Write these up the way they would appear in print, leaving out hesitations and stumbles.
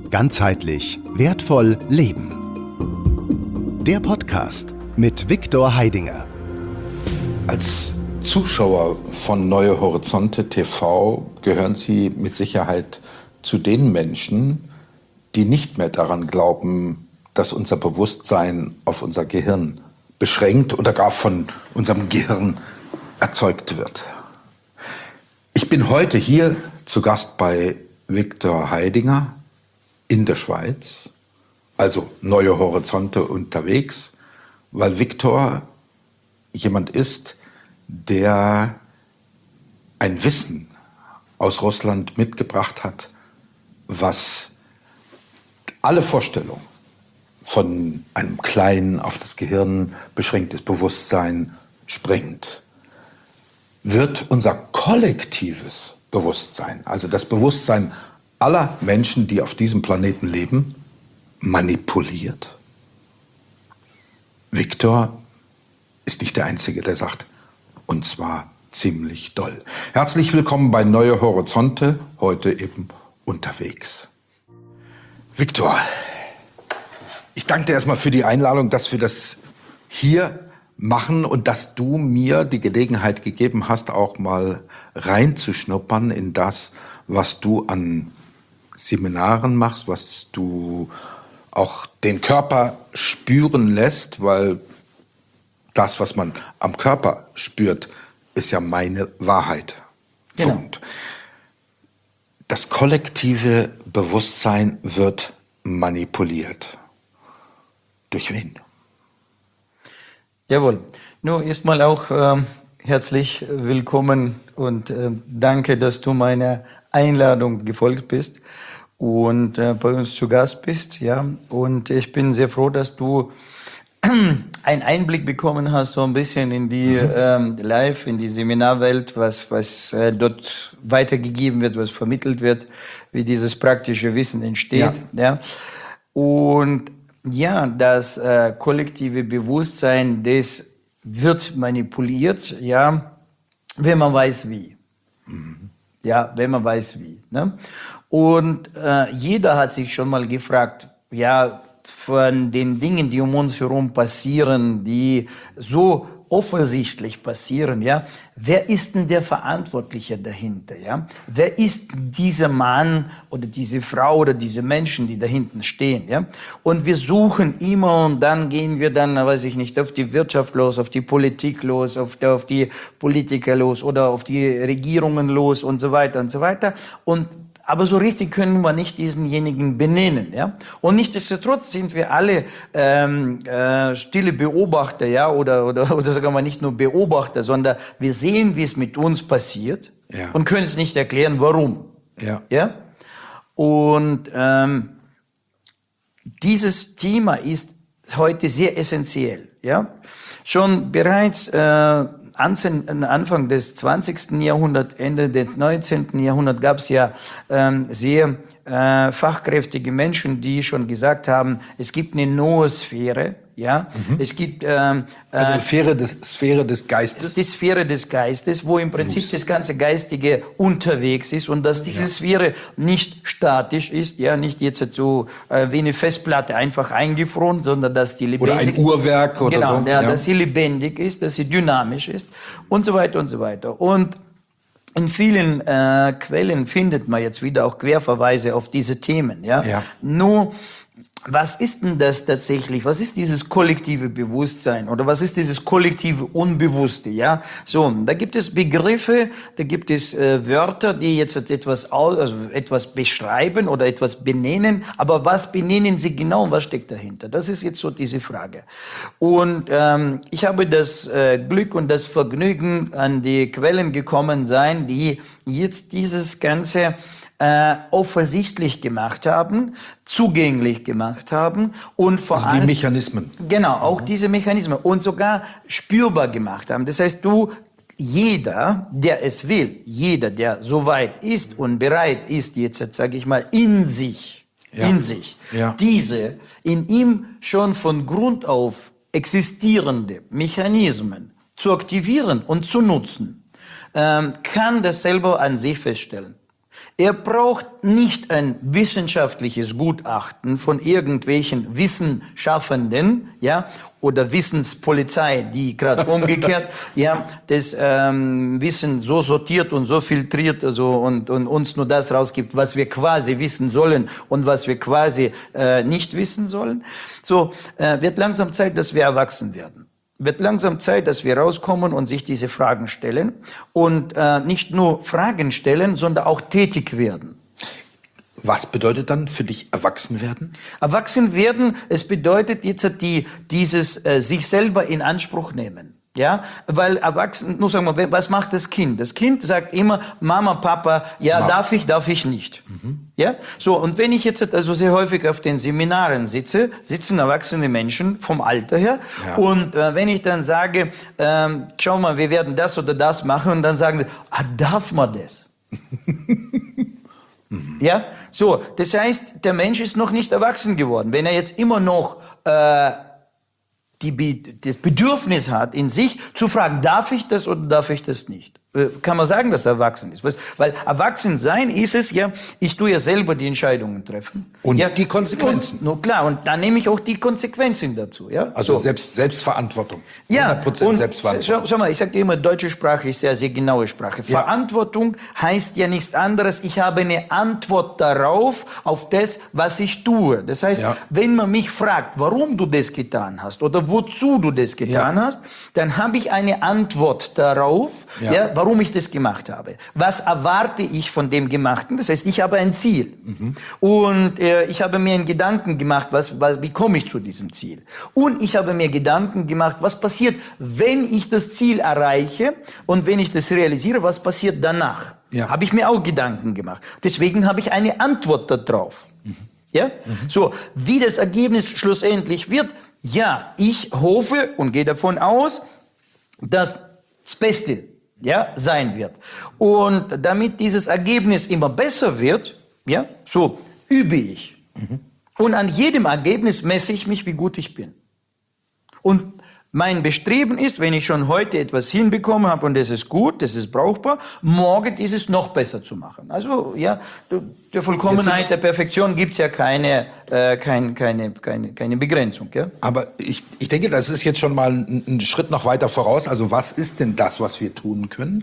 Ganzheitlich wertvoll leben. Der Podcast mit Viktor Heidinger. Als Zuschauer von Neue Horizonte TV gehören Sie mit Sicherheit zu den Menschen, die nicht mehr daran glauben, dass unser Bewusstsein auf unser Gehirn beschränkt oder gar von unserem Gehirn erzeugt wird. Ich bin heute hier zu Gast bei Viktor Heidinger in der Schweiz, also Neue Horizonte unterwegs, weil Viktor jemand ist, der ein Wissen aus Russland mitgebracht hat, was alle Vorstellungen von einem kleinen, auf das Gehirn beschränktes Bewusstsein sprengt. Wird unser kollektives Bewusstsein, also das Bewusstsein aller Menschen, die auf diesem Planeten leben, manipuliert? Viktor ist nicht der Einzige, der sagt, und zwar ziemlich doll. Herzlich willkommen bei Neue Horizonte, heute eben unterwegs. Viktor, ich danke dir erstmal für die Einladung, dass wir das hier machen und dass du mir die Gelegenheit gegeben hast, auch mal reinzuschnuppern in das, was du an Seminaren machst, was du auch den Körper spüren lässt, weil das, was man am Körper spürt, ist ja meine Wahrheit. Genau. Punkt. Das kollektive Bewusstsein wird manipuliert. Durch wen? Jawohl. Nun erstmal auch herzlich willkommen und danke, dass du meiner Einladung gefolgt bist und bei uns zu Gast bist. Ja, und ich bin sehr froh, dass du einen Einblick bekommen hast, so ein bisschen in die Live, in die Seminarwelt, was dort weitergegeben wird, was vermittelt wird, wie dieses praktische Wissen entsteht. Ja. Und ja, das kollektive Bewusstsein, das wird manipuliert, ja, wenn man weiß wie. Ja, wenn man weiß wie. Ne? Und jeder hat sich schon mal gefragt, ja, von den Dingen, die um uns herum passieren, die so offensichtlich passieren, ja, wer ist denn der Verantwortliche dahinter, ja? Wer ist dieser Mann oder diese Frau oder diese Menschen, die da hinten stehen, ja? Und wir suchen immer und dann gehen wir dann, weiß ich nicht, auf die Wirtschaft los, auf die Politik los, auf die Politiker los oder auf die Regierungen los und so weiter und so weiter. Aber so richtig können wir nicht diesenjenigen benennen, ja. Und nichtsdestotrotz sind wir alle stille Beobachter, ja, oder sagen wir nicht nur Beobachter, sondern wir sehen, wie es mit uns passiert, ja, und können es nicht erklären, warum. Ja. Ja. Und dieses Thema ist heute sehr essentiell, ja. Schon bereits Anfang des 20. Jahrhunderts, Ende des 19. Jahrhunderts gab es ja sehr fachkräftige Menschen, die schon gesagt haben, es gibt eine Noosphäre, ja, es gibt Sphäre des Geistes. die Sphäre des Geistes, wo im Prinzip das ganze Geistige unterwegs ist und dass diese Sphäre nicht statisch ist, ja, nicht jetzt so wie eine Festplatte einfach eingefroren, sondern dass die lebendig oder ein Uhrwerk oder genau, so. Ja, dass sie lebendig ist, dass sie dynamisch ist und so weiter und so weiter. Und in vielen Quellen findet man jetzt wieder auch Querverweise auf diese Themen, ja. Ja. Nur, was ist denn das tatsächlich? Was ist dieses kollektive Bewusstsein oder was ist dieses kollektive Unbewusste? Ja, so, da gibt es Begriffe, da gibt es Wörter, die jetzt etwas beschreiben oder etwas benennen. Aber was benennen sie genau und was steckt dahinter? Das ist jetzt so diese Frage. Und ich habe das Glück und das Vergnügen, an die Quellen gekommen sein, die jetzt dieses Ganze offensichtlich gemacht haben, zugänglich gemacht haben und vor allem die Mechanismen. Genau, auch diese Mechanismen und sogar spürbar gemacht haben. Das heißt, jeder, der es will, jeder, der soweit ist und bereit ist, jetzt sage ich mal, in sich, diese in ihm schon von Grund auf existierende Mechanismen zu aktivieren und zu nutzen, kann das selber an sich feststellen. Er braucht nicht ein wissenschaftliches Gutachten von irgendwelchen Wissenschaftenden, ja, oder Wissenspolizei, die gerade umgekehrt, ja, das Wissen so sortiert und so filtriert, also und uns nur das rausgibt, was wir quasi wissen sollen und was wir quasi nicht wissen sollen. So wird langsam Zeit, dass wir erwachsen werden. Wird langsam Zeit, dass wir rauskommen und sich diese Fragen stellen und nicht nur Fragen stellen, sondern auch tätig werden. Was bedeutet dann für dich erwachsen werden? Erwachsen werden, es bedeutet jetzt dieses sich selber in Anspruch nehmen. Ja, weil erwachsen, nur sagen wir, was macht das Kind? Das Kind sagt immer, Mama, Papa, ja, darf ich nicht. Ja, so, und wenn ich jetzt also sehr häufig auf den Seminaren sitzen erwachsene Menschen vom Alter her, und wenn ich dann sage, schau mal, wir werden das oder das machen, und dann sagen sie, darf man das? Ja, so, das heißt, der Mensch ist noch nicht erwachsen geworden. Wenn er jetzt immer noch das Bedürfnis hat, in sich zu fragen, darf ich das oder darf ich das nicht? Kann man sagen, dass er erwachsen ist. Weil erwachsen sein ist es ja, ich tue ja selber die Entscheidungen treffen. Und ja, die Konsequenzen. Und, klar, und dann nehme ich auch die Konsequenzen dazu. Ja? Also so. Selbstverantwortung. Ja, 100% Selbstverantwortung. Schau mal, ich sage dir immer, deutsche Sprache ist sehr, sehr genaue Sprache. Ja. Verantwortung heißt ja nichts anderes, ich habe eine Antwort darauf, auf das, was ich tue. Das heißt, wenn man mich fragt, warum du das getan hast oder wozu du das getan hast, dann habe ich eine Antwort darauf, warum ich das gemacht habe. Was erwarte ich von dem Gemachten? Das heißt, ich habe ein Ziel. Und ich habe mir einen Gedanken gemacht, wie komme ich zu diesem Ziel? Und ich habe mir Gedanken gemacht, was passiert, wenn ich das Ziel erreiche und wenn ich das realisiere, was passiert danach? Habe ich mir auch Gedanken gemacht. Deswegen habe ich eine Antwort darauf. Ja? So, wie das Ergebnis schlussendlich wird, ich hoffe und gehe davon aus, dass das Beste sein wird. Und damit dieses Ergebnis immer besser wird, so übe ich. Und an jedem Ergebnis messe ich mich, wie gut ich bin. Und mein Bestreben ist, wenn ich schon heute etwas hinbekommen habe und das ist gut, das ist brauchbar, morgen ist es noch besser zu machen. Also der Vollkommenheit, der Perfektion gibt es ja keine Begrenzung. Ja? Aber ich denke, das ist jetzt schon mal ein Schritt noch weiter voraus. Also was ist denn das, was wir tun können?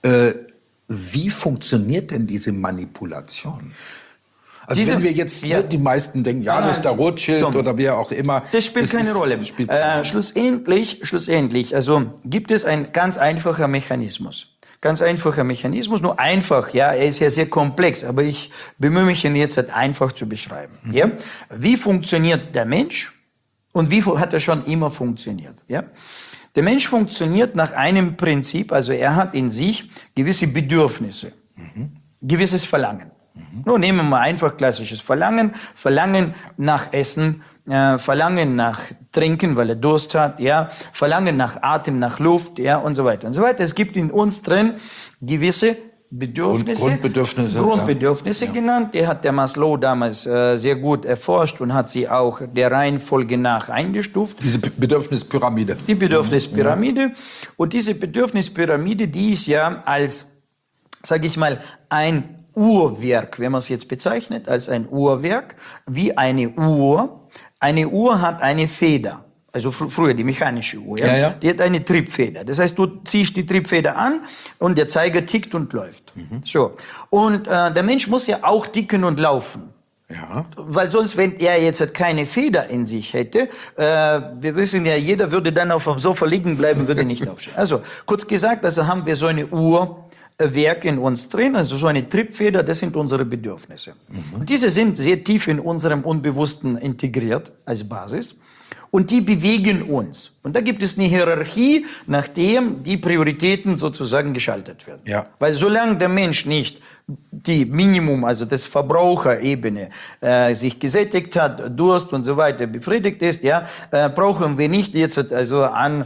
Wie funktioniert denn diese Manipulation? Also wenn wir jetzt, die meisten denken, das ist der Rothschild oder wer auch immer. Das spielt keine Rolle. Schlussendlich, also gibt es ein ganz einfacher Mechanismus. Ganz einfacher Mechanismus, nur einfach, er ist ja sehr komplex, aber ich bemühe mich, ihn jetzt einfach zu beschreiben. Ja? Wie funktioniert der Mensch und wie hat er schon immer funktioniert? Ja? Der Mensch funktioniert nach einem Prinzip, also er hat in sich gewisse Bedürfnisse, gewisses Verlangen. Nun nehmen wir mal einfach klassisches Verlangen. Verlangen nach Essen, Verlangen nach Trinken, weil er Durst hat, Verlangen nach Atem, nach Luft, und so weiter und so weiter. Es gibt in uns drin gewisse Bedürfnisse. Grundbedürfnisse genannt. Die hat der Maslow damals sehr gut erforscht und hat sie auch der Reihenfolge nach eingestuft. Diese Bedürfnispyramide. Die Bedürfnispyramide. Und diese Bedürfnispyramide, die ist ja als, sage ich mal, ein Uhrwerk, wenn man es jetzt bezeichnet, als ein Uhrwerk, wie eine Uhr. Eine Uhr hat eine Feder, also früher die mechanische Uhr, die hat eine Triebfeder. Das heißt, du ziehst die Triebfeder an und der Zeiger tickt und läuft. So. Und der Mensch muss ja auch ticken und laufen. Ja. Weil sonst, wenn er jetzt keine Feder in sich hätte, wir wissen ja, jeder würde dann auf dem Sofa liegen bleiben, würde nicht aufstehen. Also, kurz gesagt, also haben wir so eine Uhrwerk in uns drin, also so eine Triebfeder, das sind unsere Bedürfnisse. Und diese sind sehr tief in unserem Unbewussten integriert als Basis. Und die bewegen uns. Und da gibt es eine Hierarchie, nachdem die Prioritäten sozusagen geschaltet werden. Ja. Weil solange der Mensch nicht die Minimum, also das Verbraucherebene, sich gesättigt hat, Durst und so weiter befriedigt ist, brauchen wir nicht jetzt also an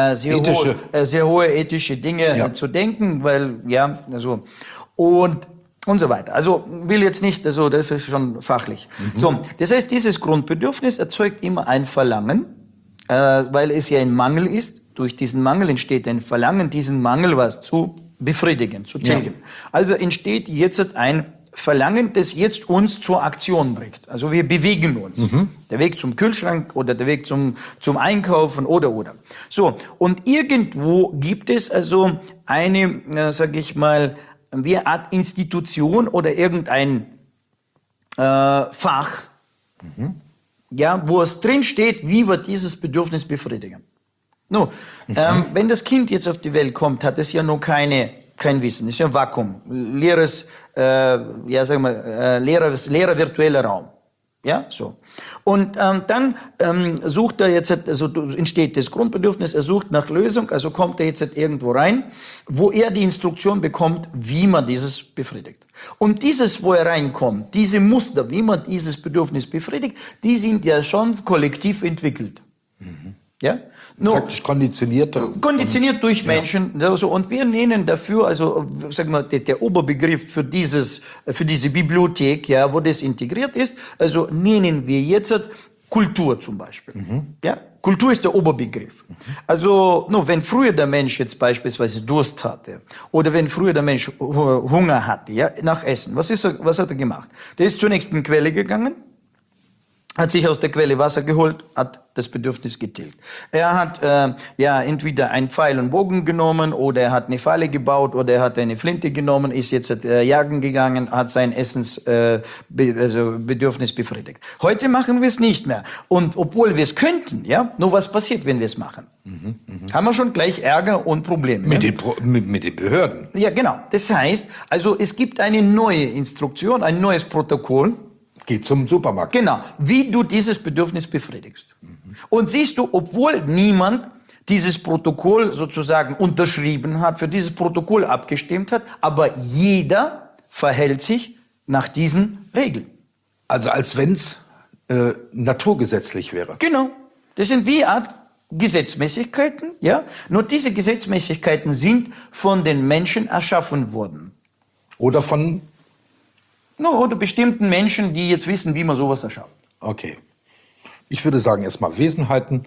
sehr hohe ethische Dinge zu denken, weil und so weiter. Also will jetzt nicht, also das ist schon fachlich. So, das heißt, dieses Grundbedürfnis erzeugt immer ein Verlangen, weil es ja ein Mangel ist. Durch diesen Mangel entsteht ein Verlangen, diesen Mangel was zu befriedigen, zu tilgen. Also entsteht jetzt ein Verlangen, das jetzt uns zur Aktion bringt. Also wir bewegen uns. Der Weg zum Kühlschrank oder der Weg zum Einkaufen oder. So, und irgendwo gibt es also eine, sage ich mal, wie eine Art Institution oder irgendein Fach, ja, wo es drin steht, wie wir dieses Bedürfnis befriedigen. No, wenn das Kind jetzt auf die Welt kommt, hat es ja noch kein Wissen, es ist ja ein Vakuum, leerer virtueller Raum. Ja, so. Und dann sucht er jetzt, also entsteht das Grundbedürfnis, er sucht nach Lösung, also kommt er jetzt irgendwo rein, wo er die Instruktion bekommt, wie man dieses befriedigt. Und dieses, wo er reinkommt, diese Muster, wie man dieses Bedürfnis befriedigt, die sind ja schon kollektiv entwickelt. Ja? Praktisch konditioniert durch Menschen. Ja. Also, und wir nennen dafür, also sagen wir, der Oberbegriff für diese Bibliothek, ja, wo das integriert ist, also nennen wir jetzt Kultur zum Beispiel. Ja? Kultur ist der Oberbegriff. Also, wenn früher der Mensch jetzt beispielsweise Durst hatte oder wenn früher der Mensch Hunger hatte, ja, nach Essen, was hat er gemacht? Der ist zur nächsten Quelle gegangen, hat sich aus der Quelle Wasser geholt, hat das Bedürfnis getilgt. Er hat entweder einen Pfeil und Bogen genommen oder er hat eine Falle gebaut oder er hat eine Flinte genommen, ist jetzt jagen gegangen, hat sein Bedürfnis befriedigt. Heute machen wir es nicht mehr. Und obwohl wir es könnten, ja, nur was passiert, wenn wir es machen? Haben wir schon gleich Ärger und Probleme. Mit den Behörden. Ja, genau. Das heißt, also es gibt eine neue Instruktion, ein neues Protokoll. Geh zum Supermarkt. Genau, wie du dieses Bedürfnis befriedigst. Und siehst du, obwohl niemand dieses Protokoll sozusagen unterschrieben hat, für dieses Protokoll abgestimmt hat, aber jeder verhält sich nach diesen Regeln. Also als wenn es naturgesetzlich wäre. Genau, das sind wie Art Gesetzmäßigkeiten, ja. Nur diese Gesetzmäßigkeiten sind von den Menschen erschaffen worden. Oder von oder bestimmten Menschen, die jetzt wissen, wie man sowas erschafft. Okay. Ich würde sagen, erstmal Wesenheiten.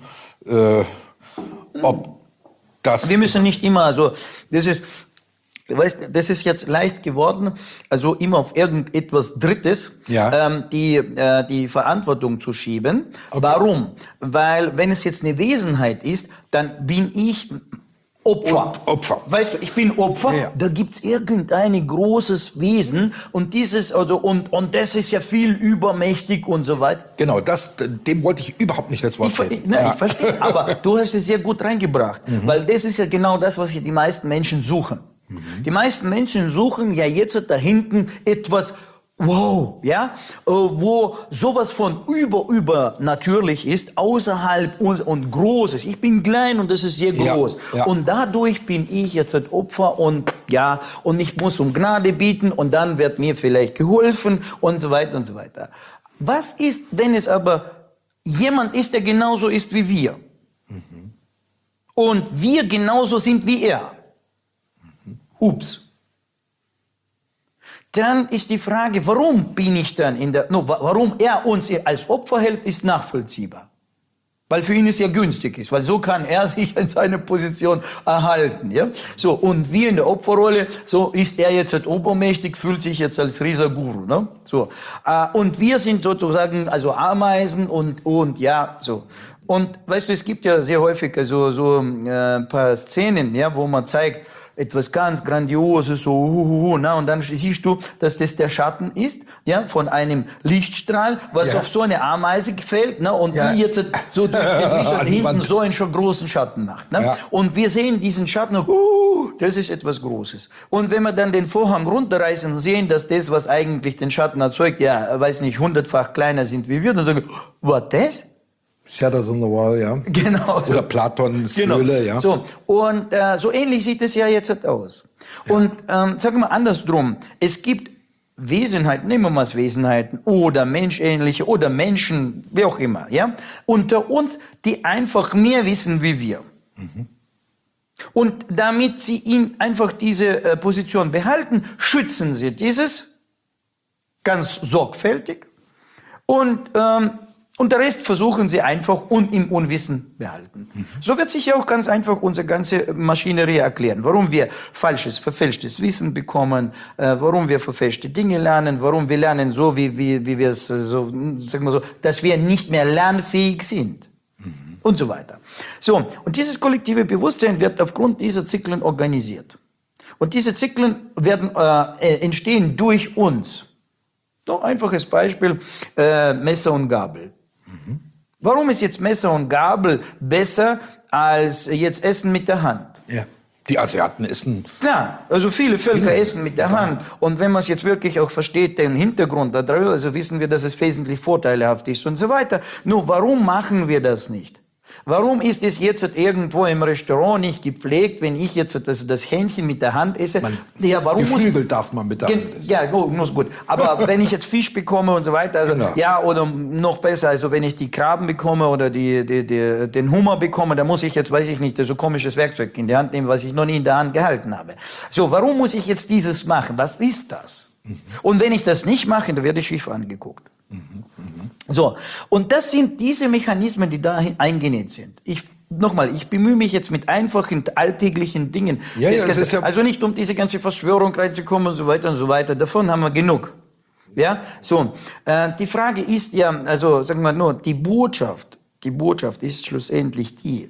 Ob das. Wir müssen nicht immer, also das ist jetzt leicht geworden, also immer auf irgendetwas Drittes die Verantwortung zu schieben. Okay. Warum? Weil wenn es jetzt eine Wesenheit ist, dann bin ich Opfer. Weißt du, ich bin Opfer, da gibt's irgendein großes Wesen und dieses, und das ist ja viel übermächtig und so weiter. Genau, dem wollte ich überhaupt nicht das Wort reden. Ich verstehe, aber du hast es sehr gut reingebracht, weil das ist ja genau das, was die meisten Menschen suchen. Die meisten Menschen suchen ja jetzt da hinten etwas, wow, ja, wo sowas von übernatürlich ist, außerhalb und Großes. Ich bin klein und das ist sehr groß. Ja. Und dadurch bin ich jetzt das Opfer und ich muss um Gnade bieten und dann wird mir vielleicht geholfen und so weiter und so weiter. Was ist, wenn es aber jemand ist, der genauso ist wie wir? Und wir genauso sind wie er? Ups. Dann ist die Frage, warum bin ich dann warum er uns als Opfer hält, ist nachvollziehbar. Weil für ihn es ja günstig ist, weil so kann er sich in seiner Position erhalten, ja. So, und wir in der Opferrolle, so ist er jetzt halt obermächtig, fühlt sich jetzt als Rieserguru, ne? So. Und wir sind sozusagen, also Ameisen und so. Und weißt du, es gibt ja sehr häufig so ein paar Szenen, ja, wo man zeigt, etwas ganz Grandioses, so, und dann siehst du, dass das der Schatten ist, ja, von einem Lichtstrahl, was auf so eine Ameise fällt, ne, und die jetzt so durch den Licht und hinten so einen schon großen Schatten macht, ne. Ja. Und wir sehen diesen Schatten, das ist etwas Großes. Und wenn wir dann den Vorhang runterreißen und sehen, dass das, was eigentlich den Schatten erzeugt, weiß nicht, 100-fach kleiner sind wie wir, dann sagen wir, was das? Shadows on the Wall, ja. Genau. Oder Platons Höhle, ja. So, und so ähnlich sieht es ja jetzt aus. Ja. Und sagen wir mal andersrum, es gibt Wesenheiten, nehmen wir mal Wesenheiten oder menschähnliche oder Menschen, wie auch immer, ja, unter uns, die einfach mehr wissen wie wir. Und damit sie ihn einfach diese Position behalten, schützen sie dieses ganz sorgfältig und Und der Rest versuchen sie einfach im Unwissen behalten. So wird sich ja auch ganz einfach unsere ganze Maschinerie erklären. Warum wir verfälschtes Wissen bekommen, warum wir verfälschte Dinge lernen, warum wir lernen so, wie wir es so, sagen wir so, dass wir nicht mehr lernfähig sind. Und so weiter. So, und dieses kollektive Bewusstsein wird aufgrund dieser Zyklen organisiert. Und diese Zyklen werden entstehen durch uns. So, einfaches Beispiel, Messer und Gabel. Warum ist jetzt Messer und Gabel besser als jetzt Essen mit der Hand? Ja. Die Asiaten essen. Klar, also viele Völker essen mit der Hand. Und wenn man es jetzt wirklich auch versteht, den Hintergrund darüber, also wissen wir, dass es wesentlich vorteilhaft ist und so weiter. Nur warum machen wir das nicht? Warum ist es jetzt irgendwo im Restaurant nicht gepflegt, wenn ich jetzt das Hähnchen mit der Hand esse? Geflügel darf man mit der Hand essen. Ja, gut. Aber wenn ich jetzt Fisch bekomme und so weiter, also, genau. Ja, oder noch besser, also wenn ich die Krabben bekomme oder den Hummer bekomme, dann muss ich jetzt, weiß ich nicht, so komisches Werkzeug in die Hand nehmen, was ich noch nie in der Hand gehalten habe. So, warum muss ich jetzt dieses machen? Was ist das? Und wenn ich das nicht mache, dann werde ich schief angeguckt. So, und das sind diese Mechanismen, die da eingenäht sind. Ich bemühe mich jetzt mit einfachen, alltäglichen Dingen. Ja, das ist ja also nicht um diese ganze Verschwörung reinzukommen und so weiter und so weiter. Davon haben wir genug. Ja, so. Die Frage ist ja, also sagen wir nur, die Botschaft ist schlussendlich die,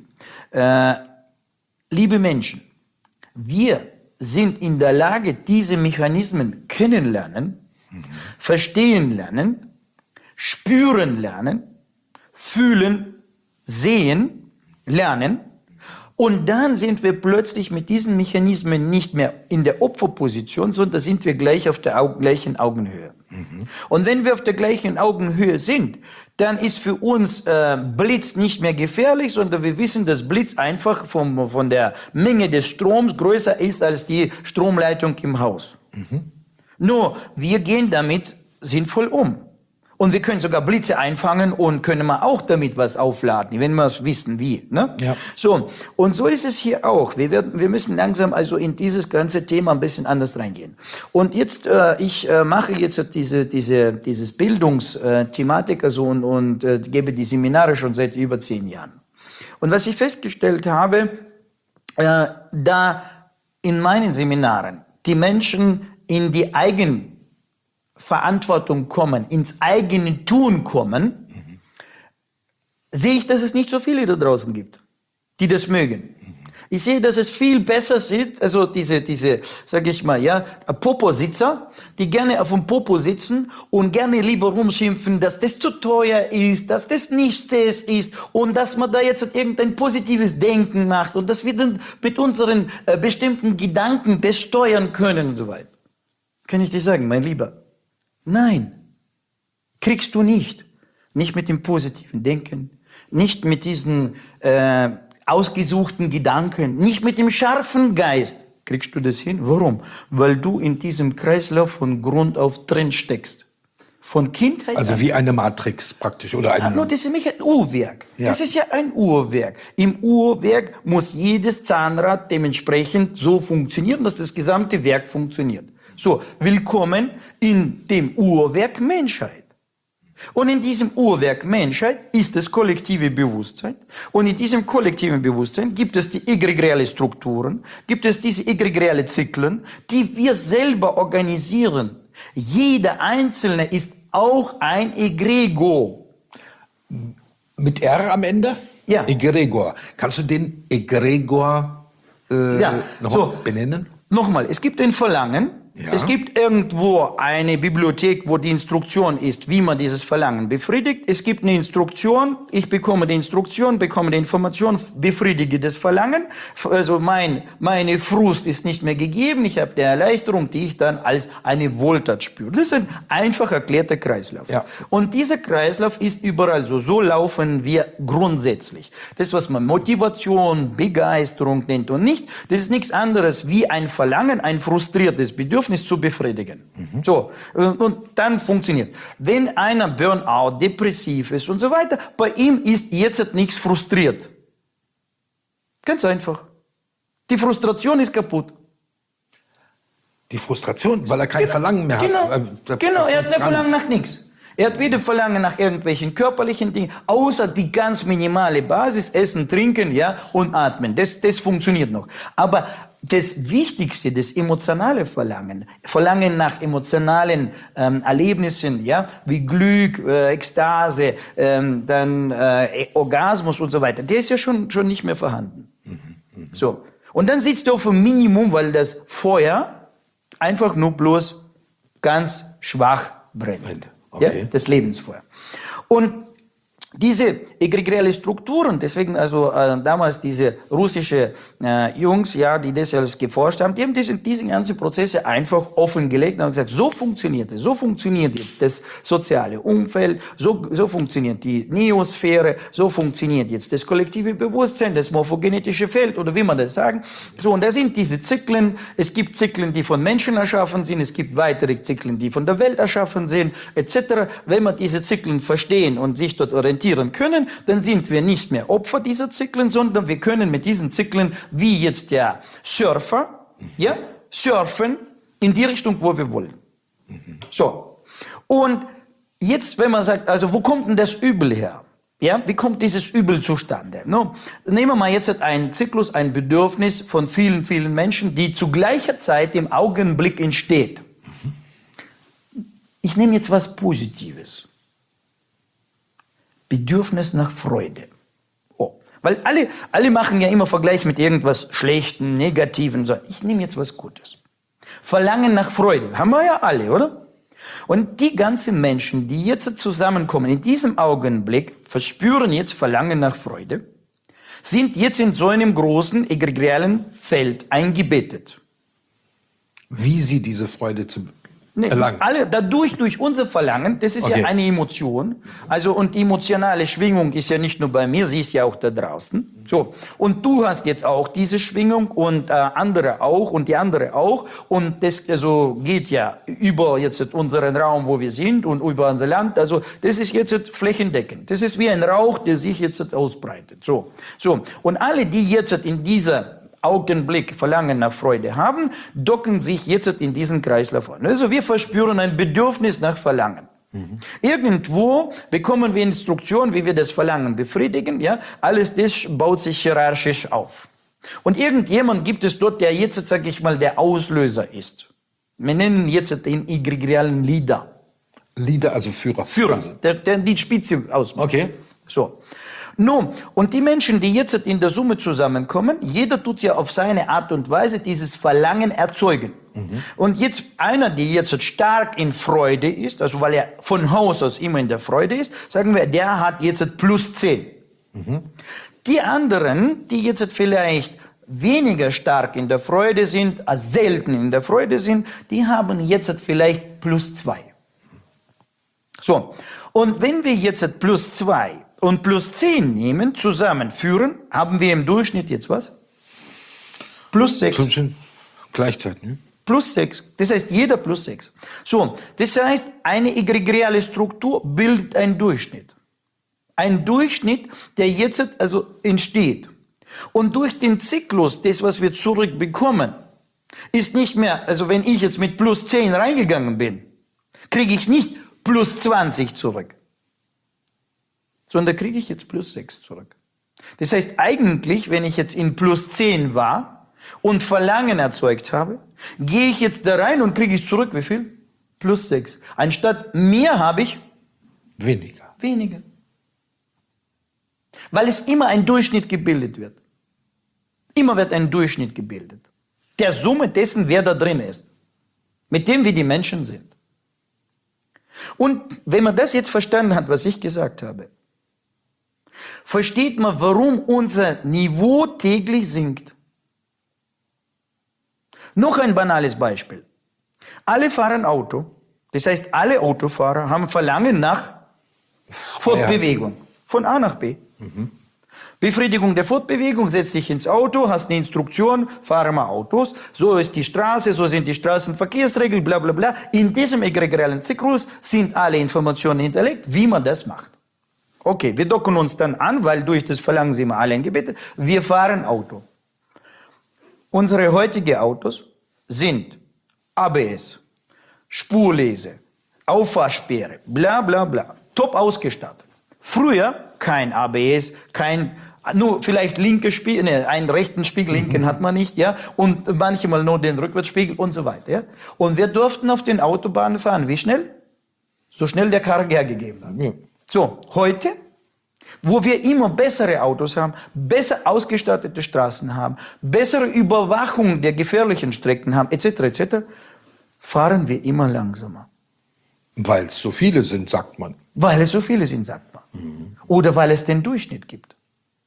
liebe Menschen, wir sind in der Lage, diese Mechanismen kennenlernen, verstehen lernen, spüren lernen, fühlen, sehen, lernen. Und dann sind wir plötzlich mit diesen Mechanismen nicht mehr in der Opferposition, sondern sind wir gleich auf der gleichen Augenhöhe. Und wenn wir auf der gleichen Augenhöhe sind, dann ist für uns Blitz nicht mehr gefährlich, sondern wir wissen, dass Blitz einfach von der Menge des Stroms größer ist als die Stromleitung im Haus. Nur, wir gehen damit sinnvoll um. Und wir können sogar Blitze einfangen und können mal auch damit was aufladen, wenn wir es wissen, wie. Ne? Ja. So, und so ist es hier auch. Wir müssen langsam also in dieses ganze Thema ein bisschen anders reingehen. Und jetzt, ich mache jetzt dieses Bildungsthematik also und gebe die Seminare schon seit über 10 Jahren. Und was ich festgestellt habe, da in meinen Seminaren die Menschen in die Eigenverantwortung kommen, ins eigene Tun kommen, sehe ich, dass es nicht so viele da draußen gibt, die das mögen. Ich sehe, dass es viel besser sind, also diese, sag ich mal, ja, Popositzer, die gerne auf dem Popo sitzen und gerne lieber rumschimpfen, dass das zu teuer ist, dass das nicht das ist und dass man da jetzt irgendein positives Denken macht und dass wir dann mit unseren bestimmten Gedanken das steuern können und so weiter. Kann ich dir sagen, mein Lieber? Nein, kriegst du nicht. Nicht mit dem positiven Denken, nicht mit diesen ausgesuchten Gedanken, nicht mit dem scharfen Geist. Kriegst du das hin? Warum? Weil du in diesem Kreislauf von Grund auf drin steckst. Von Kindheit also an. wie eine Matrix praktisch. Oder ein das ist nämlich ein Uhrwerk. Ja. Das ist ja ein Uhrwerk. Im Uhrwerk muss jedes Zahnrad dementsprechend so funktionieren, dass das gesamte Werk funktioniert. So, willkommen in dem Uhrwerk Menschheit. Und in diesem Uhrwerk Menschheit ist das kollektive Bewusstsein. Und in diesem kollektiven Bewusstsein gibt es die egregiale Strukturen, gibt es diese egregiale Zyklen, die wir selber organisieren. Jeder Einzelne ist auch ein Egregor. Mit R am Ende? Ja. Egregor. Kannst du den Egregor noch benennen? Nochmal, es gibt ein Verlangen. Ja. Es gibt irgendwo eine Bibliothek, wo die Instruktion ist, wie man dieses Verlangen befriedigt. Es gibt eine Instruktion, ich bekomme die Instruktion, bekomme die Information, befriedige das Verlangen. Also meine Frust ist nicht mehr gegeben, ich habe die Erleichterung, die ich dann als eine Wohltat spüre. Das ist ein einfach erklärter Kreislauf. Ja. Und dieser Kreislauf ist überall so. So laufen wir grundsätzlich. Das, was man Motivation, Begeisterung nennt und nicht, das ist nichts anderes wie ein Verlangen, ein frustriertes Bedürfnis zu befriedigen. So, und dann funktioniert. Wenn einer Burnout, depressiv ist und so weiter, bei ihm ist jetzt nichts frustriert. Ganz einfach. Die Frustration ist kaputt. Die Frustration, weil er kein Verlangen mehr hat. Genau, er hat kein Verlangen nach nichts. Er hat weder Verlangen nach irgendwelchen körperlichen Dingen, außer die ganz minimale Basis, Essen, Trinken, ja, und Atmen. Das funktioniert noch. Aber das Wichtigste, das emotionale Verlangen nach emotionalen Erlebnissen, ja, wie Glück, Ekstase, Orgasmus und so weiter, der ist ja schon nicht mehr vorhanden. So. Und dann sitzt du auf dem Minimum, weil das Feuer einfach nur bloß ganz schwach brennt. Okay. Ja, das Lebensfeuer. Und diese egregiale Strukturen, deswegen also damals diese russische Jungs, ja, die das alles geforscht haben, die haben diese ganzen Prozesse einfach offengelegt und haben gesagt, so funktioniert es, so funktioniert jetzt das soziale Umfeld, so funktioniert die Neosphäre, so funktioniert jetzt das kollektive Bewusstsein, das morphogenetische Feld oder wie man das sagen. So, und da sind diese Zyklen, es gibt Zyklen, die von Menschen erschaffen sind, es gibt weitere Zyklen, die von der Welt erschaffen sind, etc. Wenn wir diese Zyklen verstehen und sich dort orientieren können, dann sind wir nicht mehr Opfer dieser Zyklen, sondern wir können mit diesen Zyklen, wie jetzt der Surfer, ja, surfen in die Richtung, wo wir wollen. So. Und jetzt, wenn man sagt, also wo kommt denn das Übel her? Ja, wie kommt dieses Übel zustande? No, nehmen wir mal jetzt einen Zyklus, ein Bedürfnis von vielen, vielen Menschen, die zu gleicher Zeit im Augenblick entsteht. Ich nehme jetzt was Positives. Bedürfnis nach Freude. Oh. Weil alle machen ja immer Vergleich mit irgendwas Schlechtem, Negativen. So. Ich nehme jetzt was Gutes. Verlangen nach Freude. Haben wir ja alle, oder? Und die ganzen Menschen, die jetzt zusammenkommen, in diesem Augenblick, verspüren jetzt Verlangen nach Freude, sind jetzt in so einem großen egregialen Feld eingebettet. Wie sie diese Freude zu erlangen. Alle dadurch, durch unser Verlangen, das ist ja eine Emotion. Also, und die emotionale Schwingung ist ja nicht nur bei mir, sie ist ja auch da draußen. So. Und du hast jetzt auch diese Schwingung und andere auch und die andere auch. Und das also geht ja über jetzt unseren Raum, wo wir sind und über unser Land. Also, das ist jetzt flächendeckend. Das ist wie ein Rauch, der sich jetzt ausbreitet. So. So. Und alle, die jetzt in dieser Augenblick Verlangen nach Freude haben, docken sich jetzt in diesen Kreislauf an. Also wir verspüren ein Bedürfnis nach Verlangen. Irgendwo bekommen wir Instruktionen, wie wir das Verlangen befriedigen. Ja? Alles das baut sich hierarchisch auf. Und irgendjemand gibt es dort, der jetzt, sage ich mal, der Auslöser ist. Wir nennen jetzt den egregialen Leader. Leader, also Führer. Führer, der die Spitze ausmacht. Okay. So. Nun, und die Menschen, die jetzt in der Summe zusammenkommen, jeder tut ja auf seine Art und Weise dieses Verlangen erzeugen. Und jetzt einer, der jetzt stark in Freude ist, also weil er von Haus aus immer in der Freude ist, sagen wir, der hat jetzt plus 10. Die anderen, die jetzt vielleicht weniger stark in der Freude sind, selten in der Freude sind, die haben jetzt vielleicht plus 2. So, und wenn wir jetzt plus 2 und plus 10 nehmen, zusammenführen, haben wir im Durchschnitt jetzt was? Plus 6. Gleichzeitig, ne? Plus 6. Das heißt, jeder plus 6. So, das heißt, eine egregiale Struktur bildet einen Durchschnitt. Ein Durchschnitt, der jetzt also entsteht. Und durch den Zyklus, das, was wir zurückbekommen, ist nicht mehr, also wenn ich jetzt mit plus 10 reingegangen bin, kriege ich nicht plus 20 zurück, sondern kriege ich jetzt plus 6 zurück. Das heißt, eigentlich, wenn ich jetzt in plus 10 war und Verlangen erzeugt habe, gehe ich jetzt da rein und kriege ich zurück, wie viel? Plus 6. Anstatt mehr habe ich weniger. Weniger. Weil es immer ein Durchschnitt gebildet wird. Immer wird ein Durchschnitt gebildet. Der Summe dessen, wer da drin ist. Mit dem, wie die Menschen sind. Und wenn man das jetzt verstanden hat, was ich gesagt habe, versteht man, warum unser Niveau täglich sinkt. Noch ein banales Beispiel. Alle fahren Auto. Das heißt, alle Autofahrer haben Verlangen nach Fortbewegung. Von A nach B. Befriedigung der Fortbewegung, setz dich ins Auto, hast eine Instruktion, fahre mal Autos, so ist die Straße, so sind die Straßenverkehrsregeln, bla bla bla. In diesem egregialen Zyklus sind alle Informationen hinterlegt, wie man das macht. Okay, wir docken uns dann an, weil durch das Verlangen sind wir alle eingebettet. Wir fahren Auto. Unsere heutigen Autos sind ABS, Spurlese, Auffahrssperre, bla bla bla, top ausgestattet. Früher kein ABS, nur vielleicht einen rechten Spiegel, linken hat man nicht, ja, und manchmal nur den Rückwärtsspiegel und so weiter, ja. Und wir durften auf den Autobahnen fahren. Wie schnell? So schnell der Karre hergegeben hat. Ja. So, heute, wo wir immer bessere Autos haben, besser ausgestattete Straßen haben, bessere Überwachung der gefährlichen Strecken haben, etc., fahren wir immer langsamer. Weil es so viele sind, sagt man. Weil es so viele sind, sagt man. Oder weil es den Durchschnitt gibt.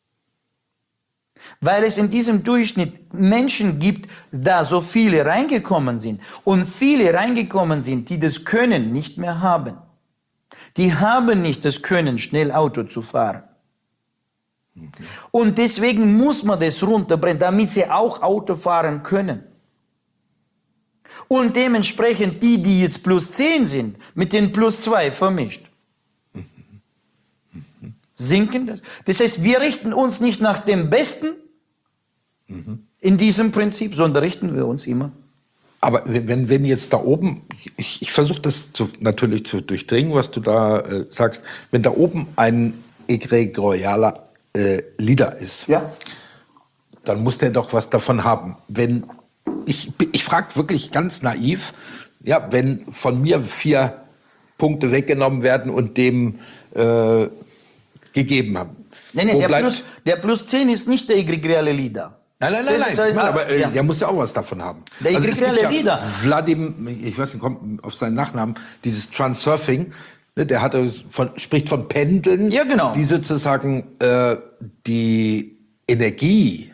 Weil es in diesem Durchschnitt Menschen gibt, da so viele reingekommen sind und viele reingekommen sind, die das Können nicht mehr haben. Die haben nicht das Können, schnell Auto zu fahren. Und deswegen muss man das runterbrechen, damit sie auch Auto fahren können. Und dementsprechend die jetzt plus 10 sind, mit den plus 2 vermischt. Sinken das. Das heißt, wir richten uns nicht nach dem Besten in diesem Prinzip, sondern richten wir uns immer. Aber wenn jetzt da oben, ich versuche das natürlich zu durchdringen, was du da sagst, wenn da oben ein egregorialer Leader ist, ja, dann muss der doch was davon haben. Wenn ich frage wirklich ganz naiv, ja, wenn von mir 4 Punkte weggenommen werden und dem gegeben haben. Nein, der plus 10 ist nicht der egregiale Leader. Nein. Aber der muss ja auch was davon haben. Der egregiale Leader. Wladimir, ich weiß nicht, kommt auf seinen Nachnamen, dieses Transurfing, ne, der spricht von Pendeln, ja, genau, die sozusagen die Energie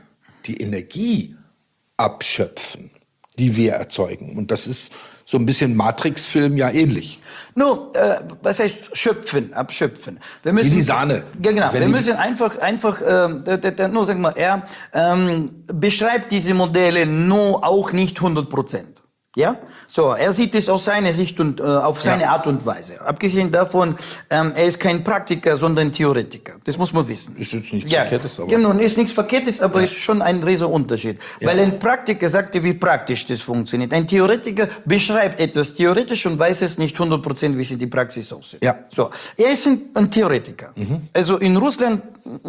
abschöpfen, die wir erzeugen. Und das ist so ein bisschen Matrix-Film ja ähnlich. Was heißt abschöpfen? Wir müssen, wie die Sahne. Ja, genau. Wir müssen einfach nur sagen wir, er beschreibt diese Modelle nur auch nicht 100%. Ja, so, er sieht es aus seiner Sicht und auf seine Art und Weise. Abgesehen davon, er ist kein Praktiker, sondern Theoretiker. Das muss man wissen. Ist jetzt nichts Verkehrtes, aber... Genau, ist nichts Verkehrtes, aber ist schon ein riesiger Unterschied. Ja. Weil ein Praktiker sagt dir, wie praktisch das funktioniert. Ein Theoretiker beschreibt etwas theoretisch und weiß es nicht 100%, wie sie die Praxis aussieht. Ja. So, er ist ein Theoretiker. Also in Russland,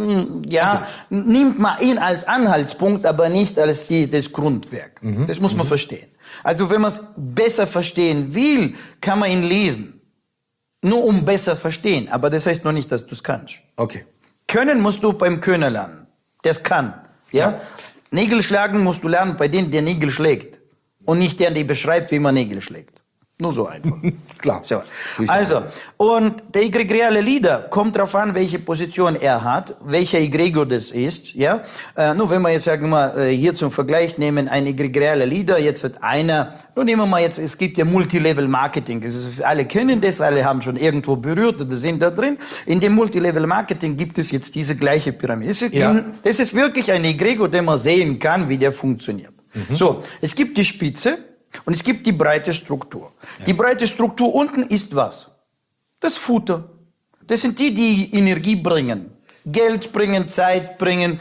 nimmt man ihn als Anhaltspunkt, aber nicht als das Grundwerk. Das muss man verstehen. Also wenn man es besser verstehen will, kann man ihn lesen. Nur um besser verstehen. Aber das heißt noch nicht, dass du es kannst. Okay. Können musst du beim Könner lernen. Der es kann. Ja? Nägel schlagen musst du lernen bei dem, der Nägel schlägt. Und nicht der beschreibt, wie man Nägel schlägt. Nur so einfach. Klar. So. Also, und der egregiale Leader kommt darauf an, welche Position er hat, welcher Egregor das ist. Ja? Nur wenn wir jetzt, sagen wir mal, hier zum Vergleich nehmen, ein egregialer Leader, jetzt hat einer, nur nehmen wir mal jetzt, es gibt ja Multilevel-Marketing. Alle kennen das, alle haben schon irgendwo berührt oder sind da drin. In dem Multilevel-Marketing gibt es jetzt diese gleiche Pyramide. Es ist wirklich ein Egregor, den man sehen kann, wie der funktioniert. So, es gibt die Spitze. Und es gibt die breite Struktur. Ja. Die breite Struktur unten ist was? Das Futter. Das sind die Energie bringen. Geld bringen, Zeit bringen.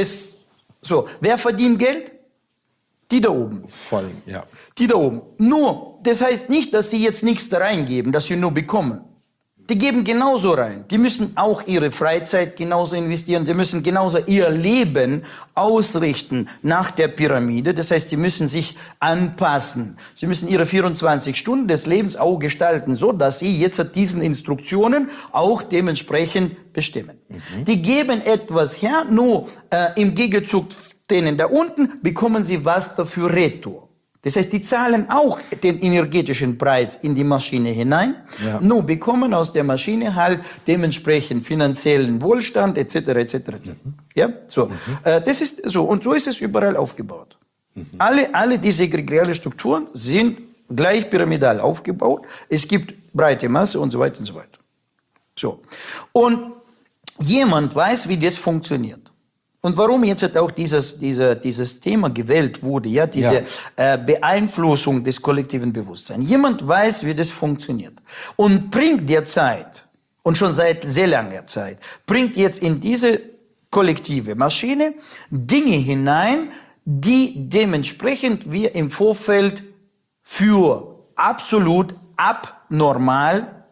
Wer verdient Geld? Die da oben. Vor allem, ja. Die da oben. Nur, das heißt nicht, dass sie jetzt nichts da reingeben, dass sie nur bekommen. Die geben genauso rein. Die müssen auch ihre Freizeit genauso investieren. Die müssen genauso ihr Leben ausrichten nach der Pyramide. Das heißt, die müssen sich anpassen. Sie müssen ihre 24 Stunden des Lebens auch gestalten, so dass sie jetzt diesen Instruktionen auch dementsprechend bestimmen. Die geben etwas her, nur im Gegenzug denen da unten bekommen sie was dafür retour. Das heißt, die zahlen auch den energetischen Preis in die Maschine hinein, nur bekommen aus der Maschine halt dementsprechend finanziellen Wohlstand etc. etc. Ja, so. Das ist so und so ist es überall aufgebaut. Alle diese egregialen Strukturen sind gleich pyramidal aufgebaut. Es gibt breite Masse und so weiter und so weiter. So und jemand weiß, wie das funktioniert. Und warum jetzt auch dieses Thema gewählt wurde, diese Beeinflussung des kollektiven Bewusstseins. Jemand weiß, wie das funktioniert und bringt derzeit, und schon seit sehr langer Zeit, bringt jetzt in diese kollektive Maschine Dinge hinein, die dementsprechend wir im Vorfeld für absolut abnormal,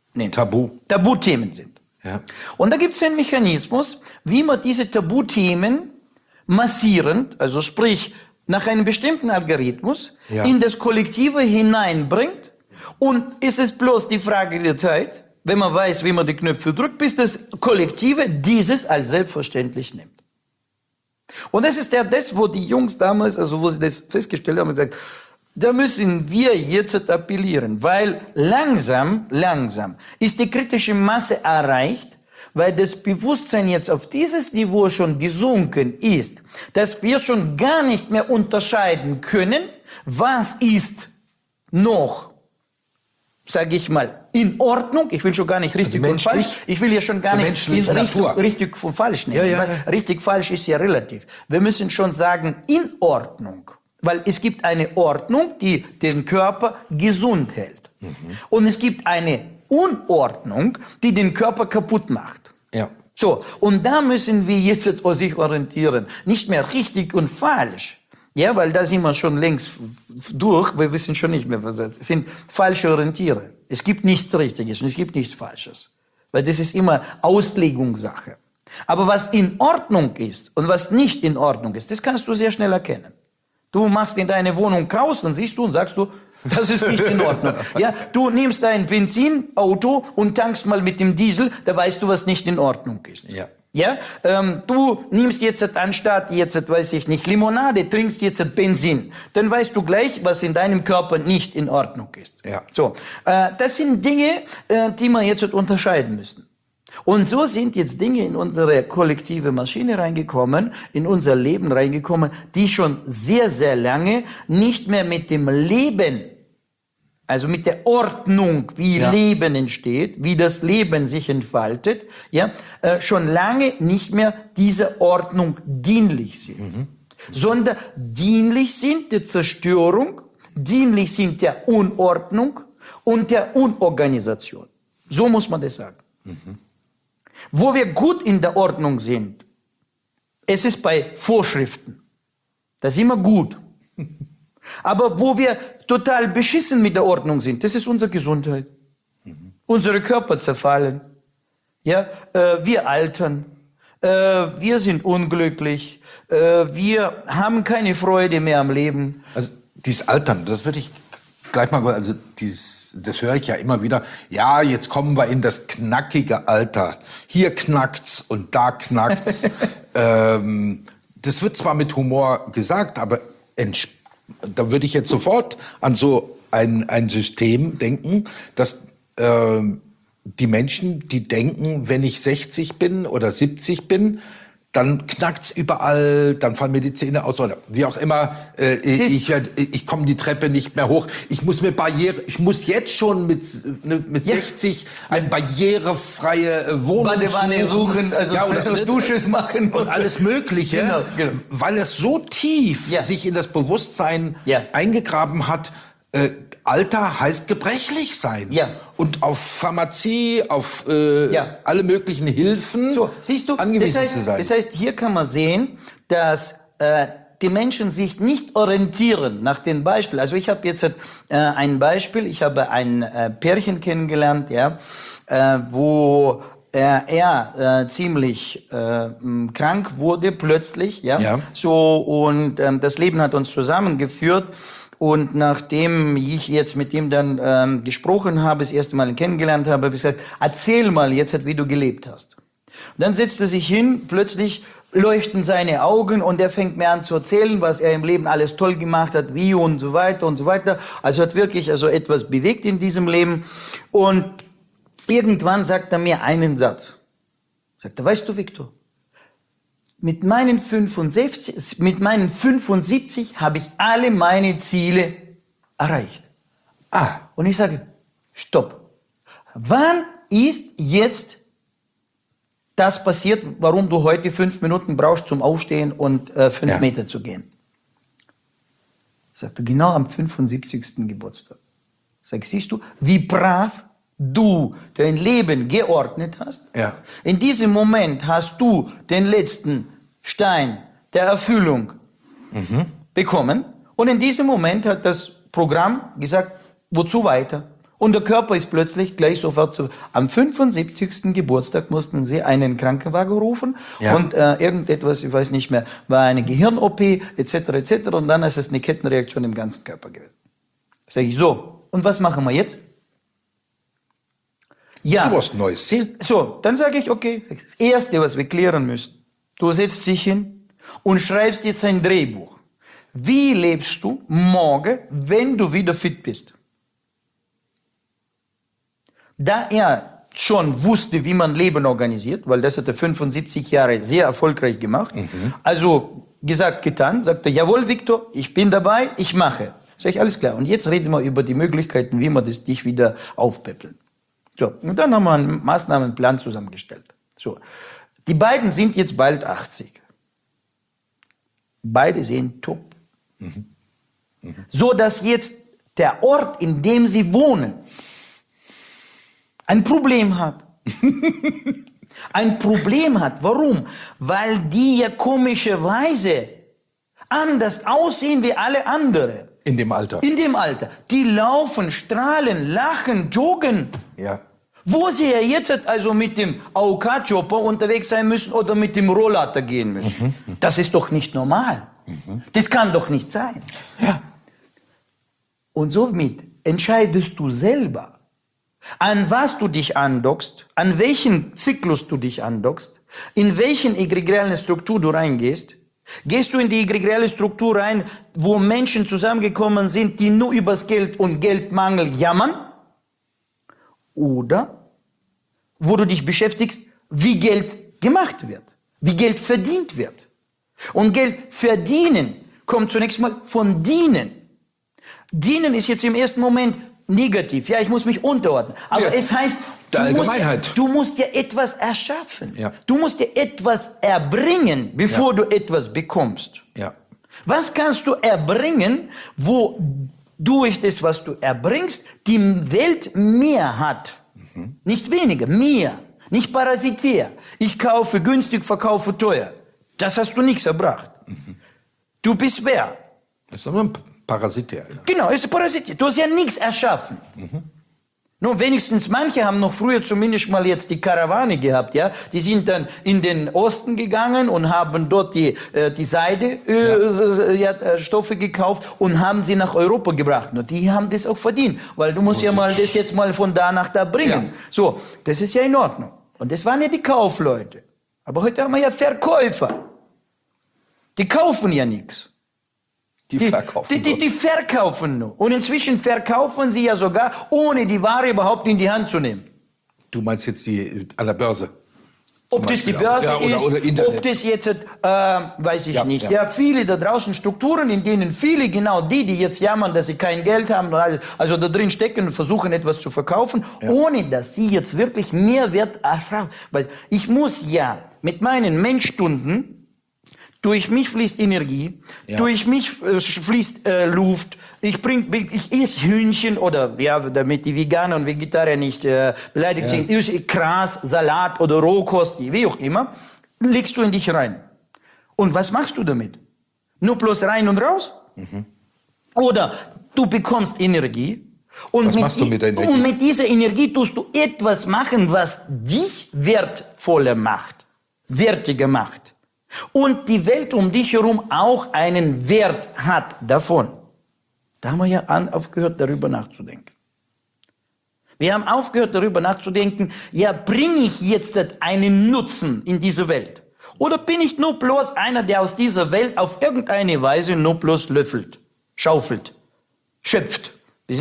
Tabuthemen sind. Ja. Und da gibt es einen Mechanismus, wie man diese Tabuthemen massierend, also sprich nach einem bestimmten Algorithmus, in das Kollektive hineinbringt. Und es ist bloß die Frage der Zeit, wenn man weiß, wie man die Knöpfe drückt, bis das Kollektive dieses als selbstverständlich nimmt. Und das ist das, wo die Jungs damals, also wo sie das festgestellt haben, gesagt, da müssen wir jetzt appellieren, weil langsam ist die kritische Masse erreicht, weil das Bewusstsein jetzt auf dieses Niveau schon gesunken ist, dass wir schon gar nicht mehr unterscheiden können, was ist noch, sage ich mal, in Ordnung. Ich will schon gar nicht richtig und falsch. Ich will ja schon gar nicht richtig und falsch nehmen. Weil richtig falsch ist ja relativ. Wir müssen schon sagen, in Ordnung. Weil es gibt eine Ordnung, die den Körper gesund hält. Und es gibt eine Unordnung, die den Körper kaputt macht. Ja. So, und da müssen wir jetzt sich orientieren. Nicht mehr richtig und falsch. Ja, weil da sind wir schon längst durch. Wir wissen schon nicht mehr, was das sind. Falsche Orientiere. Es gibt nichts Richtiges und es gibt nichts Falsches. Weil das ist immer Auslegungssache. Aber was in Ordnung ist und was nicht in Ordnung ist, das kannst du sehr schnell erkennen. Du machst in deine Wohnung raus, dann siehst du und sagst du, das ist nicht in Ordnung. Ja, du nimmst dein Benzinauto und tankst mal mit dem Diesel, da weißt du, was nicht in Ordnung ist. Ja. Ja, du nimmst jetzt anstatt weiß ich nicht, Limonade, trinkst jetzt Benzin. Dann weißt du gleich, was in deinem Körper nicht in Ordnung ist. Ja. So, das sind Dinge, die wir jetzt unterscheiden müssen. Und so sind jetzt Dinge in unsere kollektive Maschine reingekommen, in unser Leben reingekommen, die schon sehr, sehr lange nicht mehr mit dem Leben, also mit der Ordnung, wie Leben entsteht, wie das Leben sich entfaltet, schon lange nicht mehr dieser Ordnung dienlich sind, sondern dienlich sind der Zerstörung, dienlich sind der Unordnung und der Unorganisation. So muss man das sagen. Wo wir gut in der Ordnung sind, es ist bei Vorschriften. Da sind wir gut. Aber wo wir total beschissen mit der Ordnung sind, das ist unsere Gesundheit. Unsere Körper zerfallen. Ja, wir altern. Wir sind unglücklich. Wir haben keine Freude mehr am Leben. Also dieses Altern, das würde ich gleich mal, also das höre ich ja immer wieder. Ja, jetzt kommen wir in das knackige Alter. Hier knackt's und da knackt's. Das wird zwar mit Humor gesagt, aber da würde ich jetzt sofort an so ein System denken, dass die Menschen, die denken, wenn ich 60 bin oder 70 bin, dann knackt's überall, dann fallen mir die Zähne aus oder wie auch immer. Ich komme die Treppe nicht mehr hoch. Ich muss jetzt schon mit 60 eine barrierefreie Wohnung suchen, also oder Dusches machen und alles Mögliche, genau. Weil es so tief sich in das Bewusstsein eingegraben hat. Alter heißt gebrechlich sein. Ja. Und auf Pharmazie, auf alle möglichen Hilfen angewiesen zu sein. Das heißt, hier kann man sehen, dass die Menschen sich nicht orientieren nach den Beispielen. Also ich habe jetzt ein Beispiel, ich habe ein Pärchen kennengelernt, wo er ziemlich krank wurde plötzlich. So, und das Leben hat uns zusammengeführt. Und nachdem ich jetzt mit ihm dann gesprochen habe, das erste Mal kennengelernt habe, habe ich gesagt, erzähl mal jetzt, wie du gelebt hast. Und dann setzt er sich hin, plötzlich leuchten seine Augen und er fängt mir an zu erzählen, was er im Leben alles toll gemacht hat, wie und so weiter und so weiter. Also hat wirklich etwas bewegt in diesem Leben. Und irgendwann sagt er mir einen Satz. Sagt er, weißt du, Viktor, mit meinen 75 habe ich alle meine Ziele erreicht. Und ich sage, stopp. Wann ist jetzt das passiert, warum du heute 5 Minuten brauchst zum Aufstehen und 5 Meter zu gehen? Sagte, genau am 75. Geburtstag. Sag, siehst du, wie brav du dein Leben geordnet hast. Ja. In diesem Moment hast du den letzten Stein der Erfüllung bekommen. Und in diesem Moment hat das Programm gesagt, wozu weiter? Und der Körper ist plötzlich gleich sofort zu. Am 75. Geburtstag mussten sie einen Krankenwagen rufen und irgendetwas, ich weiß nicht mehr, war eine Gehirn-OP etc. etc. Und dann ist es eine Kettenreaktion im ganzen Körper gewesen. Sag ich so, und was machen wir jetzt? Ja. Du hast ein neues Ziel. So, dann sage ich, okay, das Erste, was wir klären müssen, du setzt dich hin und schreibst jetzt ein Drehbuch. Wie lebst du morgen, wenn du wieder fit bist? Da er schon wusste, wie man Leben organisiert, weil das hat er 75 Jahre sehr erfolgreich gemacht, also gesagt, getan, sagt er, jawohl, Viktor, ich bin dabei, ich mache. Sag ich, alles klar. Und jetzt reden wir über die Möglichkeiten, wie wir dich wieder aufpäppeln. So, und dann haben wir einen Maßnahmenplan zusammengestellt. So, die beiden sind jetzt bald 80. Beide sehen top. So dass jetzt der Ort, in dem sie wohnen, ein Problem hat. Ein Problem hat. Warum? Weil die ja komischerweise anders aussehen wie alle anderen. In dem Alter. In dem Alter. Die laufen, strahlen, lachen, joggen. Ja. Wo sie ja jetzt also mit dem AOK-Chopper unterwegs sein müssen oder mit dem Rollator gehen müssen. Das ist doch nicht normal. Das kann doch nicht sein. Ja. Und somit entscheidest du selber, an was du dich andockst, an welchen Zyklus du dich andockst, in welchen egregiale Struktur du reingehst. Gehst du in die egregiale Struktur rein, wo Menschen zusammengekommen sind, die nur übers Geld und Geldmangel jammern? Oder wo du dich beschäftigst, wie Geld gemacht wird, wie Geld verdient wird. Und Geld verdienen kommt zunächst mal von dienen. Dienen ist jetzt im ersten Moment negativ. Ja, ich muss mich unterordnen. Aber es heißt, du musst ja etwas erschaffen. Ja. Du musst ja etwas erbringen, bevor du etwas bekommst. Ja. Was kannst du erbringen, wo durch das, was du erbringst, die Welt mehr hat? Nicht weniger, mehr. Nicht parasitär. Ich kaufe günstig, verkaufe teuer. Das hast du nichts erbracht. Du bist wer? Das ist aber ein Parasitär. Ja. Genau, es ist parasitär. Du hast ja nichts erschaffen. Nun, wenigstens manche haben noch früher zumindest mal jetzt die Karawane gehabt, ja. Die sind dann in den Osten gegangen und haben dort die Seidestoffe gekauft und haben sie nach Europa gebracht. Und die haben das auch verdient, weil du musst ja mal das jetzt mal von da nach da bringen. Ja. So, das ist ja in Ordnung. Und das waren ja die Kaufleute. Aber heute haben wir ja Verkäufer. Die kaufen ja nichts. Die verkaufen. Die verkaufen nur. Und inzwischen verkaufen sie ja sogar, ohne die Ware überhaupt in die Hand zu nehmen. Du meinst jetzt die an der Börse? Ob das die Börse ist, oder Internet. ob das jetzt, weiß ich nicht. Ja, viele da draußen Strukturen, in denen viele, genau die jetzt jammern, dass sie kein Geld haben, also da drin stecken und versuchen etwas zu verkaufen, ohne dass sie jetzt wirklich Mehrwert erfahren. Weil ich muss ja mit meinen Menschstunden, durch mich fließt Energie, durch mich fließt Luft. Ich esse Hühnchen oder, damit die Veganer und Vegetarier nicht beleidigt sind, ich esse Gras, Salat oder Rohkost, wie auch immer, legst du in dich rein. Und was machst du damit? Nur bloß rein und raus? Oder du bekommst Energie. Und was machst du mit der Energie? Und mit dieser Energie tust du etwas machen, was dich wertvoller macht, wertiger macht. Und die Welt um dich herum auch einen Wert hat davon. Da haben wir ja aufgehört, darüber nachzudenken. Wir haben aufgehört, darüber nachzudenken, ja, bringe ich jetzt einen Nutzen in diese Welt? Oder bin ich nur bloß einer, der aus dieser Welt auf irgendeine Weise nur bloß löffelt, schaufelt, schöpft?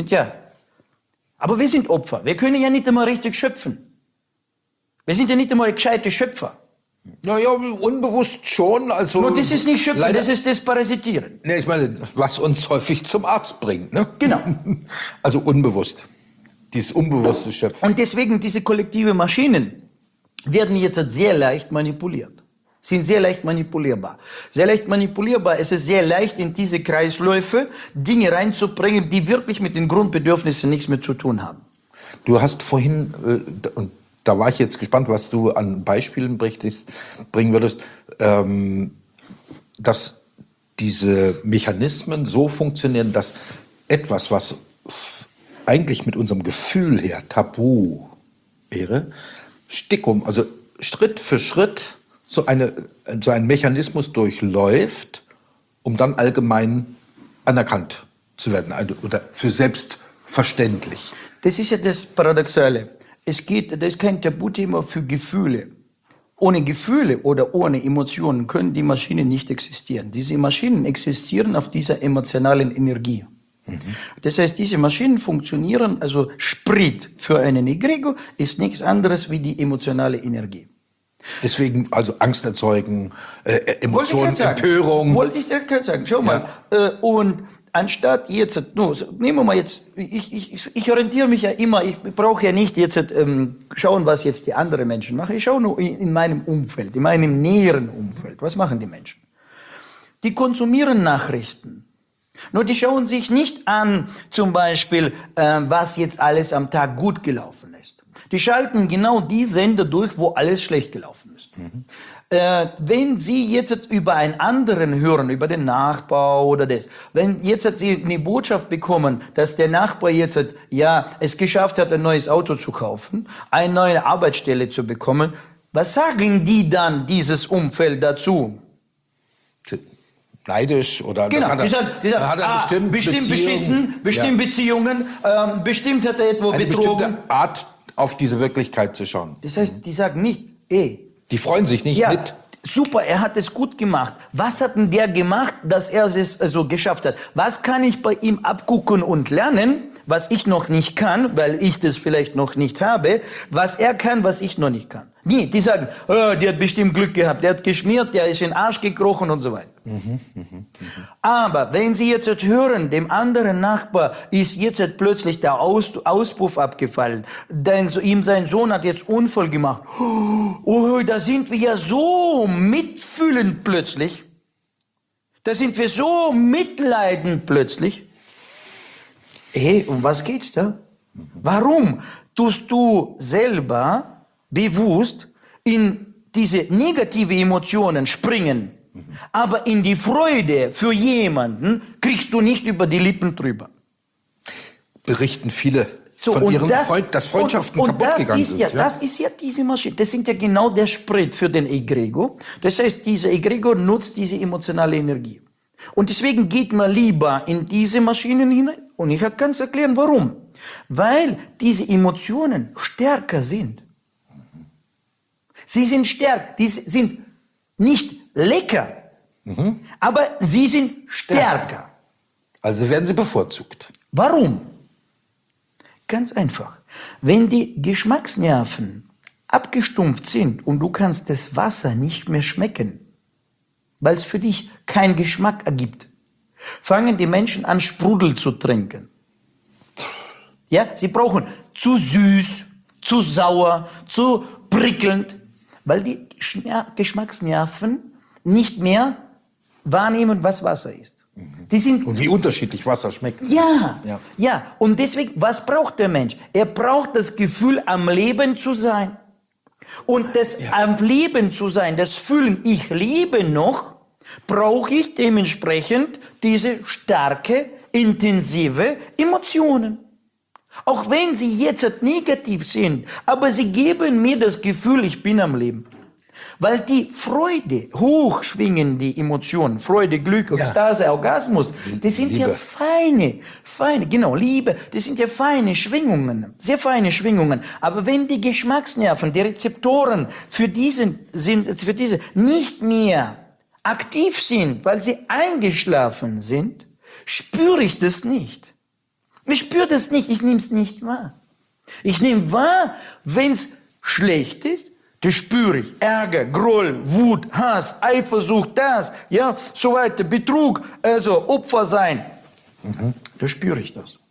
Aber wir sind Opfer. Wir können ja nicht einmal richtig schöpfen. Wir sind ja nicht einmal gescheite Schöpfer. Naja, unbewusst schon. Also nur das ist nicht Schöpfen, das ist das Parasitieren. Ne, ich meine, was uns häufig zum Arzt bringt. Ne? Genau. Also unbewusst. Dieses unbewusste Schöpfen. Und deswegen diese kollektive Maschinen werden jetzt sehr leicht manipuliert. Sind sehr leicht manipulierbar. Sehr leicht manipulierbar. Es ist sehr leicht, in diese Kreisläufe Dinge reinzubringen, die wirklich mit den Grundbedürfnissen nichts mehr zu tun haben. Du hast vorhin, und da war ich jetzt gespannt, was du an Beispielen bringen würdest, dass diese Mechanismen so funktionieren, dass etwas, was eigentlich mit unserem Gefühl her tabu wäre, Stickum, also Schritt für Schritt so ein Mechanismus durchläuft, um dann allgemein anerkannt zu werden oder für selbstverständlich. Das ist ja das Paradoxale. Das ist kein Tabuthema für Gefühle. Ohne Gefühle oder ohne Emotionen können die Maschinen nicht existieren. Diese Maschinen existieren auf dieser emotionalen Energie. Das heißt, diese Maschinen funktionieren, also Sprit für einen Egregor ist nichts anderes wie die emotionale Energie. Deswegen also Angst erzeugen, Emotionen, Empörung. Wollte ich dir gerade sagen. Schau mal. Und anstatt jetzt, nehmen wir mal jetzt, ich orientiere mich ja immer, ich brauche ja nicht jetzt schauen, was jetzt die anderen Menschen machen. Ich schaue nur in meinem Umfeld, in meinem näheren Umfeld. Was machen die Menschen? Die konsumieren Nachrichten. Nur die schauen sich nicht an, zum Beispiel, was jetzt alles am Tag gut gelaufen ist. Die schalten genau die Sender durch, wo alles schlecht gelaufen ist. Wenn Sie jetzt über einen anderen hören, über den Nachbar oder das, wenn jetzt Sie eine Botschaft bekommen, dass der Nachbar jetzt es geschafft hat, ein neues Auto zu kaufen, eine neue Arbeitsstelle zu bekommen, was sagen die dann, dieses Umfeld dazu? Neidisch oder genau, das hat er bestimmt beschissen, bestimmt Beziehungen, bestimmt hat er etwa eine betrogen. Bestimmte Art, auf diese Wirklichkeit zu schauen. Das heißt, die sagen nicht, die freuen sich nicht mit. Super, er hat es gut gemacht. Was hat denn der gemacht, dass er es so geschafft hat? Was kann ich bei ihm abgucken und lernen, was ich noch nicht kann, weil ich das vielleicht noch nicht habe, was er kann, was ich noch nicht kann? Nee, die sagen, der hat bestimmt Glück gehabt, der hat geschmiert, der ist in den Arsch gekrochen und so weiter. Aber wenn Sie jetzt hören, dem anderen Nachbar ist jetzt plötzlich der Auspuff abgefallen, ihm sein Sohn hat jetzt Unfall gemacht, da sind wir ja so mitfühlend plötzlich, da sind wir so mitleidend plötzlich. Um was geht's da? Warum tust du selber bewusst in diese negative Emotionen springen, aber in die Freude für jemanden kriegst du nicht über die Lippen drüber? Berichten viele von ihren Freunden, dass Freundschaften kaputt gegangen sind. Das ist ja diese Maschine. Das sind ja genau der Sprit für den Egregor. Das heißt, dieser Egregor nutzt diese emotionale Energie. Und deswegen geht man lieber in diese Maschinen hinein. Und ich kann es erklären, warum. Weil diese Emotionen stärker sind. Sie sind stärker. Die sind nicht lecker, aber sie sind stärker. Also werden sie bevorzugt. Warum? Ganz einfach. Wenn die Geschmacksnerven abgestumpft sind und du kannst das Wasser nicht mehr schmecken, weil es für dich keinen Geschmack ergibt, fangen die Menschen an, Sprudel zu trinken. Ja, sie brauchen zu süß, zu sauer, zu prickelnd, weil die Geschmacksnerven nicht mehr wahrnehmen, was Wasser ist. Und wie unterschiedlich Wasser schmeckt. Ja. Und deswegen, was braucht der Mensch? Er braucht das Gefühl, am Leben zu sein. Und das am Leben zu sein, das Fühlen, ich lebe noch, brauche ich dementsprechend diese starke, intensive Emotionen. Auch wenn sie jetzt negativ sind, aber sie geben mir das Gefühl, ich bin am Leben. Weil die Freude, hochschwingende Emotionen, Freude, Glück, Ekstase, Orgasmus, das sind Liebe. ja feine, genau, Liebe, das sind ja feine Schwingungen, sehr feine Schwingungen. Aber wenn die Geschmacksnerven, die Rezeptoren für diese nicht mehr aktiv sind, weil sie eingeschlafen sind, spüre ich das nicht. Ich spüre das nicht, ich nehme es nicht wahr. Ich nehme wahr, wenn es schlecht ist, das spüre ich. Ärger, Groll, Wut, Hass, Eifersucht, so weiter, Betrug, also Opfer sein. Da spüre ich das.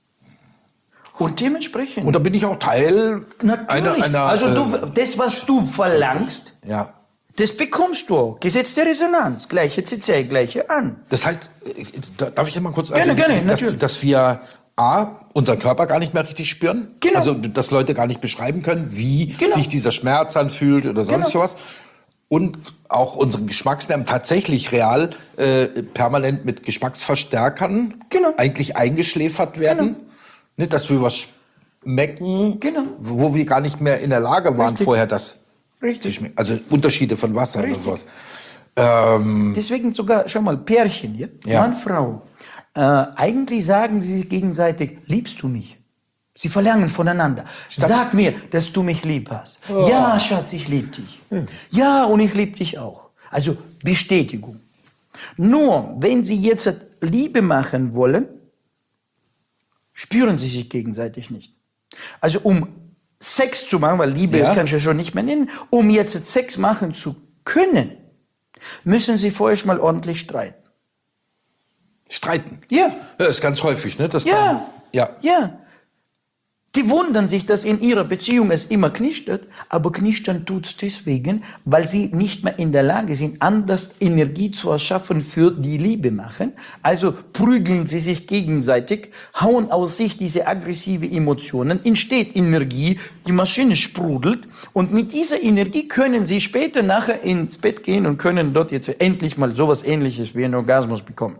Und dementsprechend. Und da bin ich auch Teil einer also das, was du verlangst, ja. das bekommst du auch. Gesetz der Resonanz. Gleiche CC, gleiche an. Das heißt, darf ich ja mal kurz Gerne, natürlich. dass wir unseren Körper gar nicht mehr richtig spüren. Genau. Also, dass Leute gar nicht beschreiben können, wie sich dieser Schmerz anfühlt oder sonst sowas. Und auch unsere Geschmacksnerven tatsächlich real permanent mit Geschmacksverstärkern eigentlich eingeschläfert werden. Nicht, dass wir was schmecken, Genau. wo wir gar nicht mehr in der Lage waren, Richtig. vorher das Richtig. zu schmecken. Also Unterschiede von Wasser oder sowas. Deswegen sogar, schau mal, Pärchen, ja? Ja. Mann, Frau. Eigentlich sagen sie sich gegenseitig, liebst du mich? Sie verlangen voneinander. Sag mir, dass du mich lieb hast. Ja, Schatz, ich liebe dich. Ja, und ich liebe dich auch. Also Bestätigung. Nur, wenn sie jetzt Liebe machen wollen, spüren sie sich gegenseitig nicht. Also um Sex zu machen, weil Liebe Ja. das kann ich ja schon nicht mehr nennen, um jetzt Sex machen zu können, müssen sie vorher mal ordentlich streiten. Streiten. Ja. Ja, ist ganz häufig, ne? Dass Ja. dann, ja. Ja. Die wundern sich, dass in ihrer Beziehung es immer knistert, aber knistern tut's deswegen, weil sie nicht mehr in der Lage sind, anders Energie zu erschaffen für die Liebe machen. Also prügeln sie sich gegenseitig, hauen aus sich diese aggressive Emotionen, entsteht Energie, die Maschine sprudelt und mit dieser Energie können sie später nachher ins Bett gehen und können dort jetzt endlich mal sowas Ähnliches wie einen Orgasmus bekommen.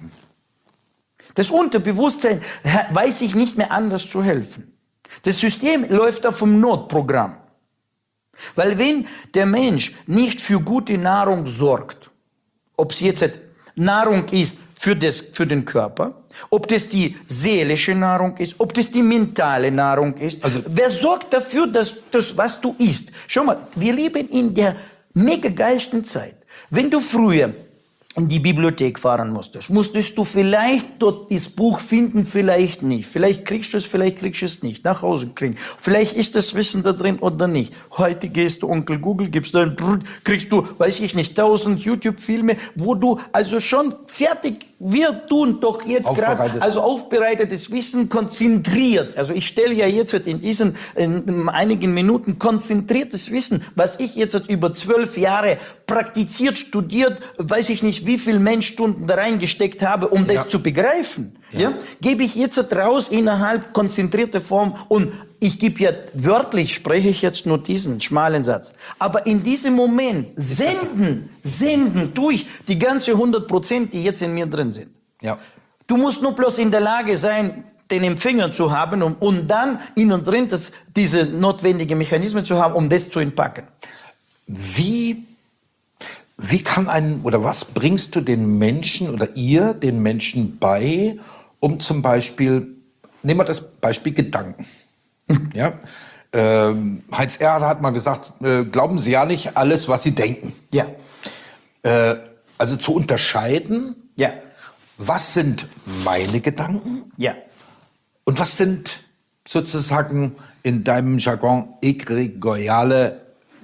Das Unterbewusstsein weiß sich nicht mehr anders zu helfen. Das System läuft auf dem Notprogramm. Weil wenn der Mensch nicht für gute Nahrung sorgt, ob es jetzt Nahrung ist für den Körper, ob das die seelische Nahrung ist, ob das die mentale Nahrung ist, Also- wer sorgt dafür, dass das, was du isst? Schau mal, wir leben in der mega geilsten Zeit. Wenn du früher in die Bibliothek fahren musstest du vielleicht dort das Buch finden, vielleicht nicht. Vielleicht kriegst du es, vielleicht kriegst du es nicht. Nach Hause kriegen. Vielleicht ist das Wissen da drin oder nicht. Heute gehst du Onkel Google, gibst dann, kriegst du, weiß ich nicht, 1000 YouTube-Filme, wo du also schon fertig, wir tun doch jetzt gerade, Aufbereitet. also aufbereitetes Wissen konzentriert. Also ich stelle ja jetzt in einigen Minuten konzentriertes Wissen, was ich jetzt über 12 Jahre praktiziert, studiert, weiß ich nicht, wie viel Menschstunden da reingesteckt habe, um das zu begreifen. Ja. Gebe ich jetzt raus innerhalb konzentrierter Form und ich gebe ja wörtlich, spreche ich jetzt nur diesen schmalen Satz. Aber in diesem Moment senden tue ich die ganze 100%, die jetzt in mir drin sind. Ja. Du musst nur bloß in der Lage sein, den Empfänger zu haben und dann innen drin diese notwendigen Mechanismen zu haben, um das zu entpacken. Wie kann oder was bringst du den Menschen oder ihr den Menschen bei, um zum Beispiel, nehmen wir das Beispiel Gedanken. Ja? Heinz Erhardt hat mal gesagt, glauben Sie ja nicht alles, was Sie denken. Ja. Also zu unterscheiden, Ja. was sind meine Gedanken Ja. und was sind sozusagen in deinem Jargon irregale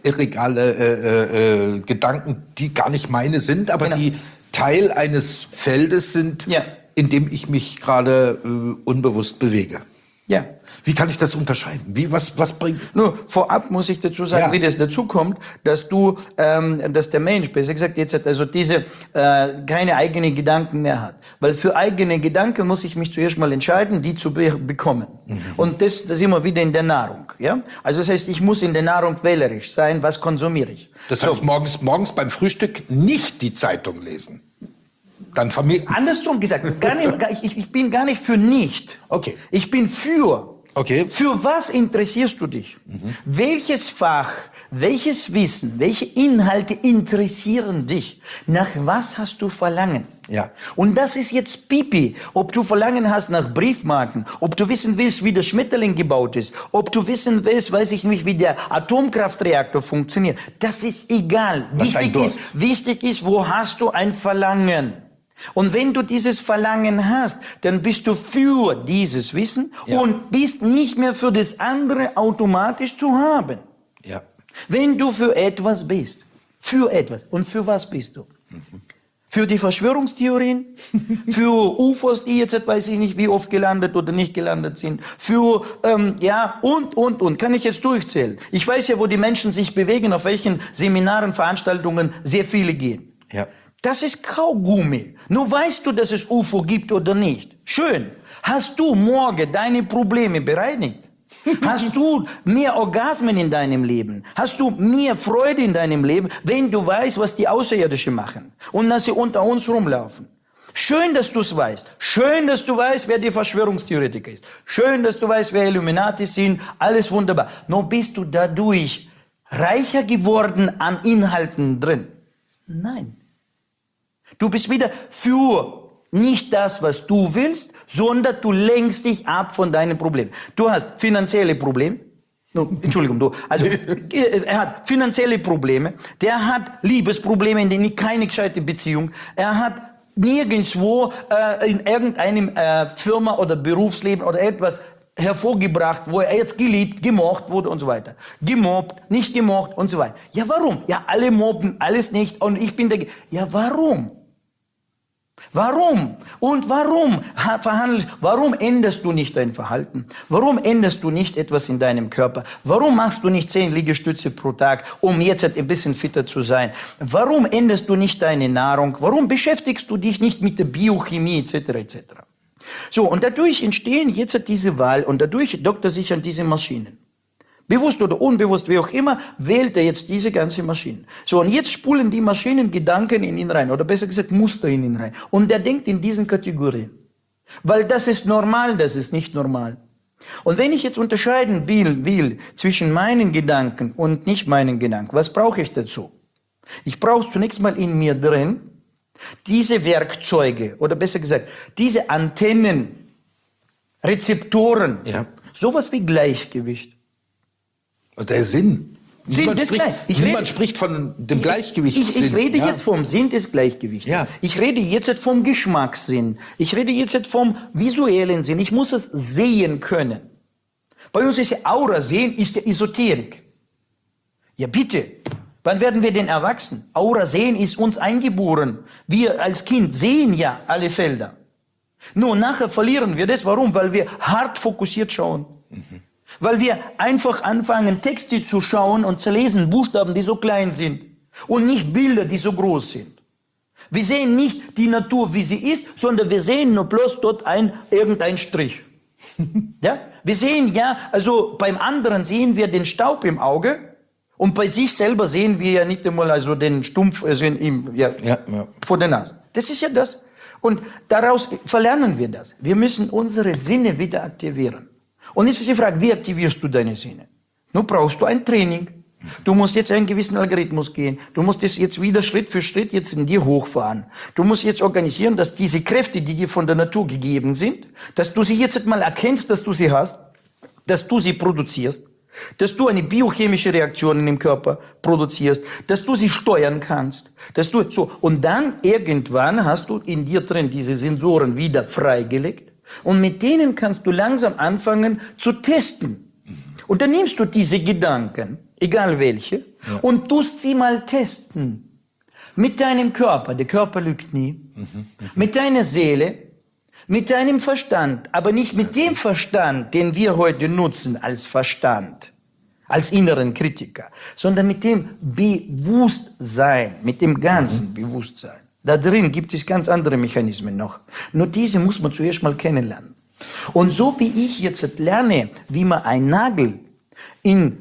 Gedanken, die gar nicht meine sind, aber Genau. die Teil eines Feldes sind, Ja. in dem ich mich gerade unbewusst bewege. Ja. Wie kann ich das unterscheiden? Was bringt... Nur vorab muss ich dazu sagen, Ja. wie das dazu kommt, dass der Mensch, besser gesagt jetzt also keine eigenen Gedanken mehr hat. Weil für eigene Gedanken muss ich mich zuerst mal entscheiden, die zu bekommen. Und das sind wir wieder in der Nahrung, ja? Also das heißt, ich muss in der Nahrung wählerisch sein, was konsumiere ich. Das heißt, morgens beim Frühstück nicht die Zeitung lesen. Dann Andersrum gesagt, ich bin gar nicht für nicht. Okay. Ich bin für. Okay. Für was interessierst du dich? Welches Fach, welches Wissen, welche Inhalte interessieren dich? Nach was hast du Verlangen? Ja. Und das ist jetzt Pipi. Ob du Verlangen hast nach Briefmarken, ob du wissen willst, wie der Schmetterling gebaut ist, ob du wissen willst, weiß ich nicht, wie der Atomkraftreaktor funktioniert. Das ist egal. Was ist dein Durst? Wichtig ist, wo hast du ein Verlangen? Und wenn du dieses Verlangen hast, dann bist du für dieses Wissen und bist nicht mehr für das andere automatisch zu haben. Ja. Wenn du für etwas bist, für etwas. Und für was bist du? Für die Verschwörungstheorien? Für UFOs, die jetzt weiß ich nicht, wie oft gelandet oder nicht gelandet sind? Für, und. Kann ich jetzt durchzählen? Ich weiß ja, wo die Menschen sich bewegen, auf welchen Seminaren, Veranstaltungen sehr viele gehen. Ja. Das ist Kaugummi. Nur weißt du, dass es UFO gibt oder nicht. Schön. Hast du morgen deine Probleme bereinigt? Hast du mehr Orgasmen in deinem Leben? Hast du mehr Freude in deinem Leben, wenn du weißt, was die Außerirdischen machen und dass sie unter uns rumlaufen? Schön, dass du es weißt. Schön, dass du weißt, wer die Verschwörungstheoretiker ist. Schön, dass du weißt, wer Illuminati sind. Alles wunderbar. Nur bist du dadurch reicher geworden an Inhalten drin? Nein. Du bist wieder für nicht das, was du willst, sondern du lenkst dich ab von deinen Problemen. Du hast finanzielle Probleme. Er hat finanzielle Probleme, der hat Liebesprobleme, in denen keine gescheite Beziehung, er hat nirgendwo in irgendeinem Firma oder Berufsleben oder etwas hervorgebracht, wo er jetzt geliebt, gemocht wurde und so weiter. Gemobbt, nicht gemocht und so weiter. Ja, warum? Ja, alle mobben, alles nicht und ich bin der... Ja, warum? Warum? Und warum verhandelst? Warum änderst du nicht dein Verhalten? Warum änderst du nicht etwas in deinem Körper? Warum machst du nicht 10 Liegestütze pro Tag, um jetzt ein bisschen fitter zu sein? Warum änderst du nicht deine Nahrung? Warum beschäftigst du dich nicht mit der Biochemie etc. etc.? So, und dadurch entstehen jetzt diese Wahl und dadurch dockt er sich an diese Maschinen. Bewusst oder unbewusst, wie auch immer, wählt er jetzt diese ganze Maschine. So, und jetzt spulen die Maschinen Gedanken in ihn rein, oder besser gesagt Muster in ihn rein. Und er denkt in diesen Kategorien. Weil das ist normal, das ist nicht normal. Und wenn ich jetzt unterscheiden will zwischen meinen Gedanken und nicht meinen Gedanken, was brauche ich dazu? Ich brauche zunächst mal in mir drin diese Werkzeuge, oder besser gesagt, diese Antennen, Rezeptoren, sowas wie Gleichgewicht. Der Sinn. Niemand spricht von dem Gleichgewichtssinn. Ich rede jetzt vom Sinn des Gleichgewichts. Ja. Ich rede jetzt vom Geschmackssinn. Ich rede jetzt vom visuellen Sinn. Ich muss es sehen können. Bei uns ist ja Aura sehen, ist ja Esoterik. Ja bitte, wann werden wir denn erwachsen? Aura sehen ist uns eingeboren. Wir als Kind sehen ja alle Felder. Nur nachher verlieren wir das. Warum? Weil wir hart fokussiert schauen. Weil wir einfach anfangen, Texte zu schauen und zu lesen, Buchstaben, die so klein sind und nicht Bilder, die so groß sind. Wir sehen nicht die Natur, wie sie ist, sondern wir sehen nur bloß dort irgendein Strich. Ja? Wir sehen also beim anderen sehen wir den Staub im Auge und bei sich selber sehen wir ja nicht einmal also den Stumpf vor der Nase. Das ist ja das. Und daraus verlernen wir das. Wir müssen unsere Sinne wieder aktivieren. Und jetzt ist die Frage, wie aktivierst du deine Sinne? Nun brauchst du ein Training. Du musst jetzt einen gewissen Algorithmus gehen. Du musst es jetzt wieder Schritt für Schritt jetzt in dir hochfahren. Du musst jetzt organisieren, dass diese Kräfte, die dir von der Natur gegeben sind, dass du sie jetzt mal erkennst, dass du sie hast, dass du sie produzierst, dass du eine biochemische Reaktion im Körper produzierst, dass du sie steuern kannst, und dann irgendwann hast du in dir drin diese Sensoren wieder freigelegt. Und mit denen kannst du langsam anfangen zu testen. Und dann nimmst du diese Gedanken, egal welche, und tust sie mal testen. Mit deinem Körper, der Körper lügt nie, mit deiner Seele, mit deinem Verstand, aber nicht mit dem Verstand, den wir heute nutzen als Verstand, als inneren Kritiker, sondern mit dem Bewusstsein, mit dem ganzen Bewusstsein. Da drin gibt es ganz andere Mechanismen noch. Nur diese muss man zuerst mal kennenlernen. Und so wie ich jetzt lerne, wie man einen Nagel ins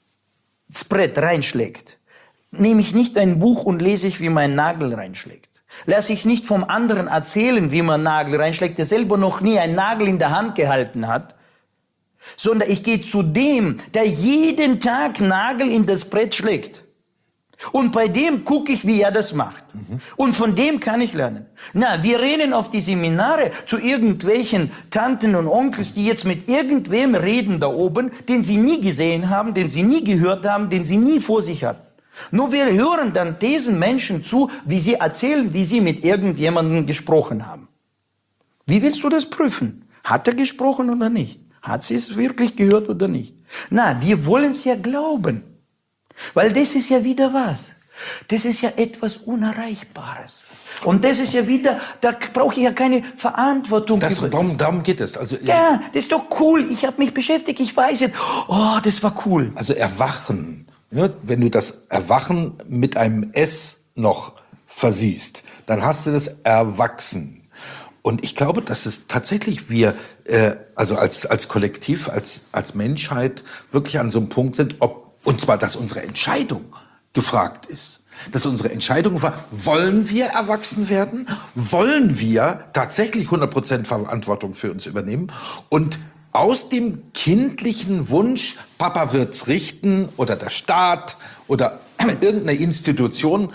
Brett reinschlägt, nehme ich nicht ein Buch und lese ich, wie man einen Nagel reinschlägt. Lasse ich nicht vom anderen erzählen, wie man einen Nagel reinschlägt, der selber noch nie einen Nagel in der Hand gehalten hat, sondern ich gehe zu dem, der jeden Tag Nagel in das Brett schlägt. Und bei dem gucke ich, wie er das macht. Und von dem kann ich lernen. Wir rennen auf die Seminare zu irgendwelchen Tanten und Onkels, die jetzt mit irgendwem reden da oben, den sie nie gesehen haben, den sie nie gehört haben, den sie nie vor sich hatten. Nur wir hören dann diesen Menschen zu, wie sie erzählen, wie sie mit irgendjemandem gesprochen haben. Wie willst du das prüfen? Hat er gesprochen oder nicht? Hat sie es wirklich gehört oder nicht? Wir wollen es ja glauben. Weil das ist ja wieder was? Das ist ja etwas Unerreichbares. Und das ist ja wieder, da brauche ich ja keine Verantwortung. Darum geht es. Also, das ist doch cool. Ich habe mich beschäftigt, ich weiß jetzt. Oh, das war cool. Also Erwachen. Ja, wenn du das Erwachen mit einem S noch versiehst, dann hast du das Erwachsen. Und ich glaube, dass es tatsächlich wir, also als Kollektiv, als Menschheit wirklich an so einem Punkt sind, und zwar, dass unsere Entscheidung gefragt ist. Dass unsere Entscheidung war, wollen wir erwachsen werden? Wollen wir tatsächlich 100% Verantwortung für uns übernehmen? Und aus dem kindlichen Wunsch, Papa wird's richten oder der Staat oder irgendeine Institution,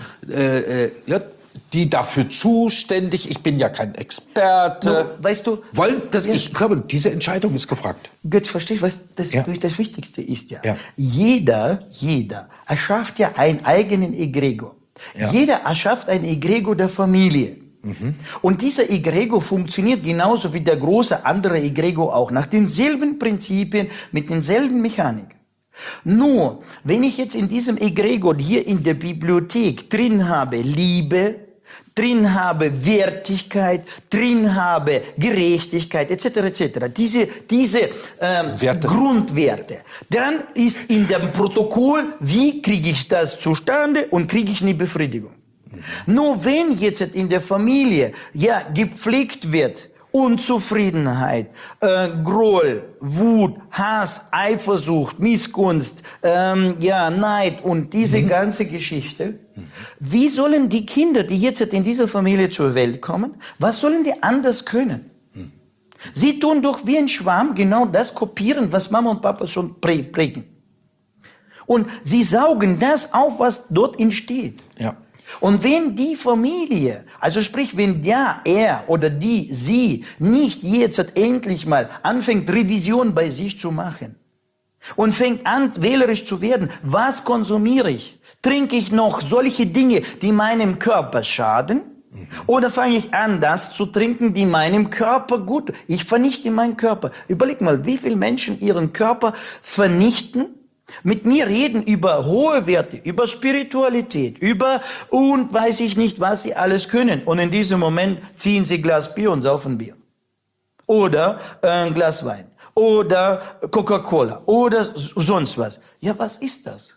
die dafür zuständig, ich bin ja kein Experte. Weißt du, ich glaube, diese Entscheidung ist gefragt. Götz, verstehst du, was das Wichtigste ist ja. Jeder erschafft ja einen eigenen Egregor. Ja. Jeder erschafft ein Egregor der Familie. Und dieser Egregor funktioniert genauso wie der große andere Egregor auch, nach denselben Prinzipien, mit denselben Mechaniken. Nur, wenn ich jetzt in diesem Egregor hier in der Bibliothek drin habe Liebe, drin habe Wertigkeit, drin habe Gerechtigkeit, etc., diese Grundwerte, dann ist in dem Protokoll, wie kriege ich das zustande und kriege ich eine Befriedigung. Nur wenn jetzt in der Familie gepflegt wird, Unzufriedenheit, Groll, Wut, Hass, Eifersucht, Missgunst, Neid und diese ganze Geschichte. Wie sollen die Kinder, die jetzt in dieser Familie zur Welt kommen, was sollen die anders können? Sie tun doch wie ein Schwamm genau das kopieren, was Mama und Papa schon prägen. Und sie saugen das auf, was dort entsteht. Ja. Und wenn die Familie, also sprich, wenn er oder sie nicht jetzt endlich mal anfängt, Revision bei sich zu machen und fängt an, wählerisch zu werden, was konsumiere ich? Trinke ich noch solche Dinge, die meinem Körper schaden? Oder fange ich an, das zu trinken, die meinem Körper gut tun? Ich vernichte meinen Körper. Überleg mal, wie viele Menschen ihren Körper vernichten, mit mir reden über hohe Werte, über Spiritualität, und weiß ich nicht, was sie alles können. Und in diesem Moment ziehen sie Glas Bier und saufen Bier. Oder ein Glas Wein. Oder Coca-Cola. Oder sonst was. Ja, was ist das?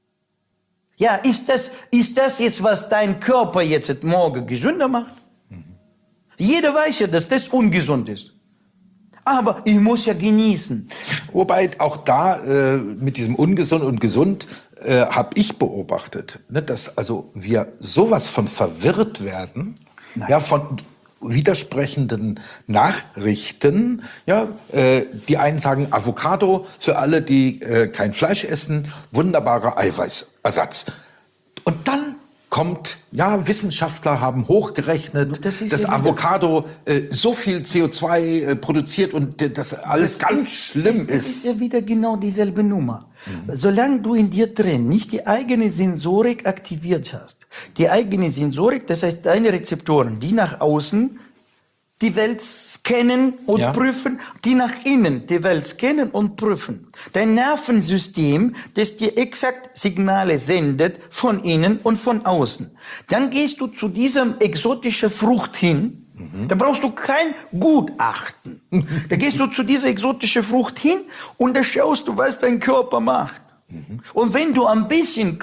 Ja, ist das jetzt, was dein Körper jetzt morgen gesünder macht? Jeder weiß ja, dass das ungesund ist. Aber ich muss ja genießen. Wobei auch da mit diesem ungesund und gesund habe ich beobachtet, dass also wir sowas von verwirrt werden, von widersprechenden Nachrichten. Die einen sagen Avocado für alle, die kein Fleisch essen, wunderbarer Eiweißersatz. Und dann kommt, Wissenschaftler haben hochgerechnet, dass Avocado so viel CO2 produziert und das alles ganz schlimm ist. Das ist ja wieder genau dieselbe Nummer. Solange du in dir drin nicht die eigene Sensorik aktiviert hast, die eigene Sensorik, das heißt deine Rezeptoren, die nach außen die Welt scannen und prüfen, die nach innen die Welt scannen und prüfen. Dein Nervensystem, das dir exakt Signale sendet von innen und von außen. Dann gehst du zu diesem exotischen Frucht hin. Da brauchst du kein Gutachten. Da gehst du zu dieser exotischen Frucht hin und da schaust du, was dein Körper macht. Und wenn du ein bisschen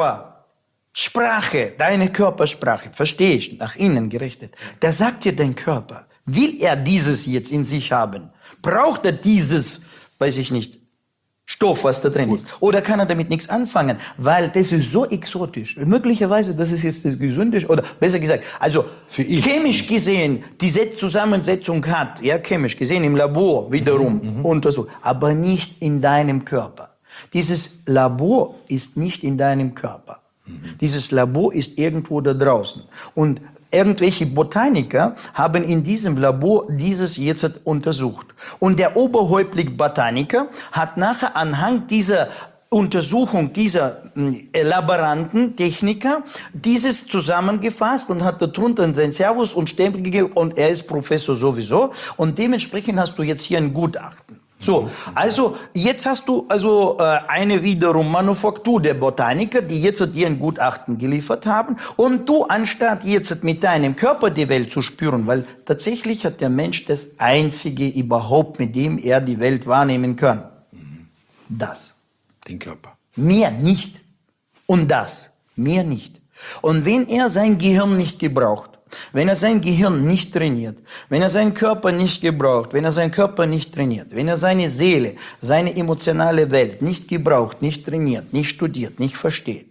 deine Körpersprache, verstehst, nach innen gerichtet, da sagt dir dein Körper, will er dieses jetzt in sich haben? Braucht er dieses, weiß ich nicht, Stoff, was da drin ist? Oder kann er damit nichts anfangen? Weil das ist so exotisch. Möglicherweise, das ist jetzt das Gesündeste, oder besser gesagt, also chemisch gesehen, diese Zusammensetzung hat, chemisch gesehen im Labor wiederum untersucht, aber nicht in deinem Körper. Dieses Labor ist nicht in deinem Körper. Dieses Labor ist irgendwo da draußen. Und irgendwelche Botaniker haben in diesem Labor dieses jetzt untersucht. Und der Oberhäuptling Botaniker hat nachher anhand dieser Untersuchung dieser Laboranten, Techniker, dieses zusammengefasst und hat darunter sein Servus und Stempel gegeben und er ist Professor sowieso. Und dementsprechend hast du jetzt hier ein Gutachten. So, also jetzt hast du eine wiederum Manufaktur der Botaniker, die jetzt dir ein Gutachten geliefert haben und du, anstatt jetzt mit deinem Körper die Welt zu spüren, weil tatsächlich hat der Mensch das Einzige überhaupt, mit dem er die Welt wahrnehmen kann. Das. Den Körper. Mehr nicht. Und das. Mehr nicht. Und wenn er sein Gehirn nicht gebraucht, wenn er sein Gehirn nicht trainiert, wenn er seinen Körper nicht gebraucht, wenn er seinen Körper nicht trainiert, wenn er seine Seele, seine emotionale Welt nicht gebraucht, nicht trainiert, nicht studiert, nicht versteht,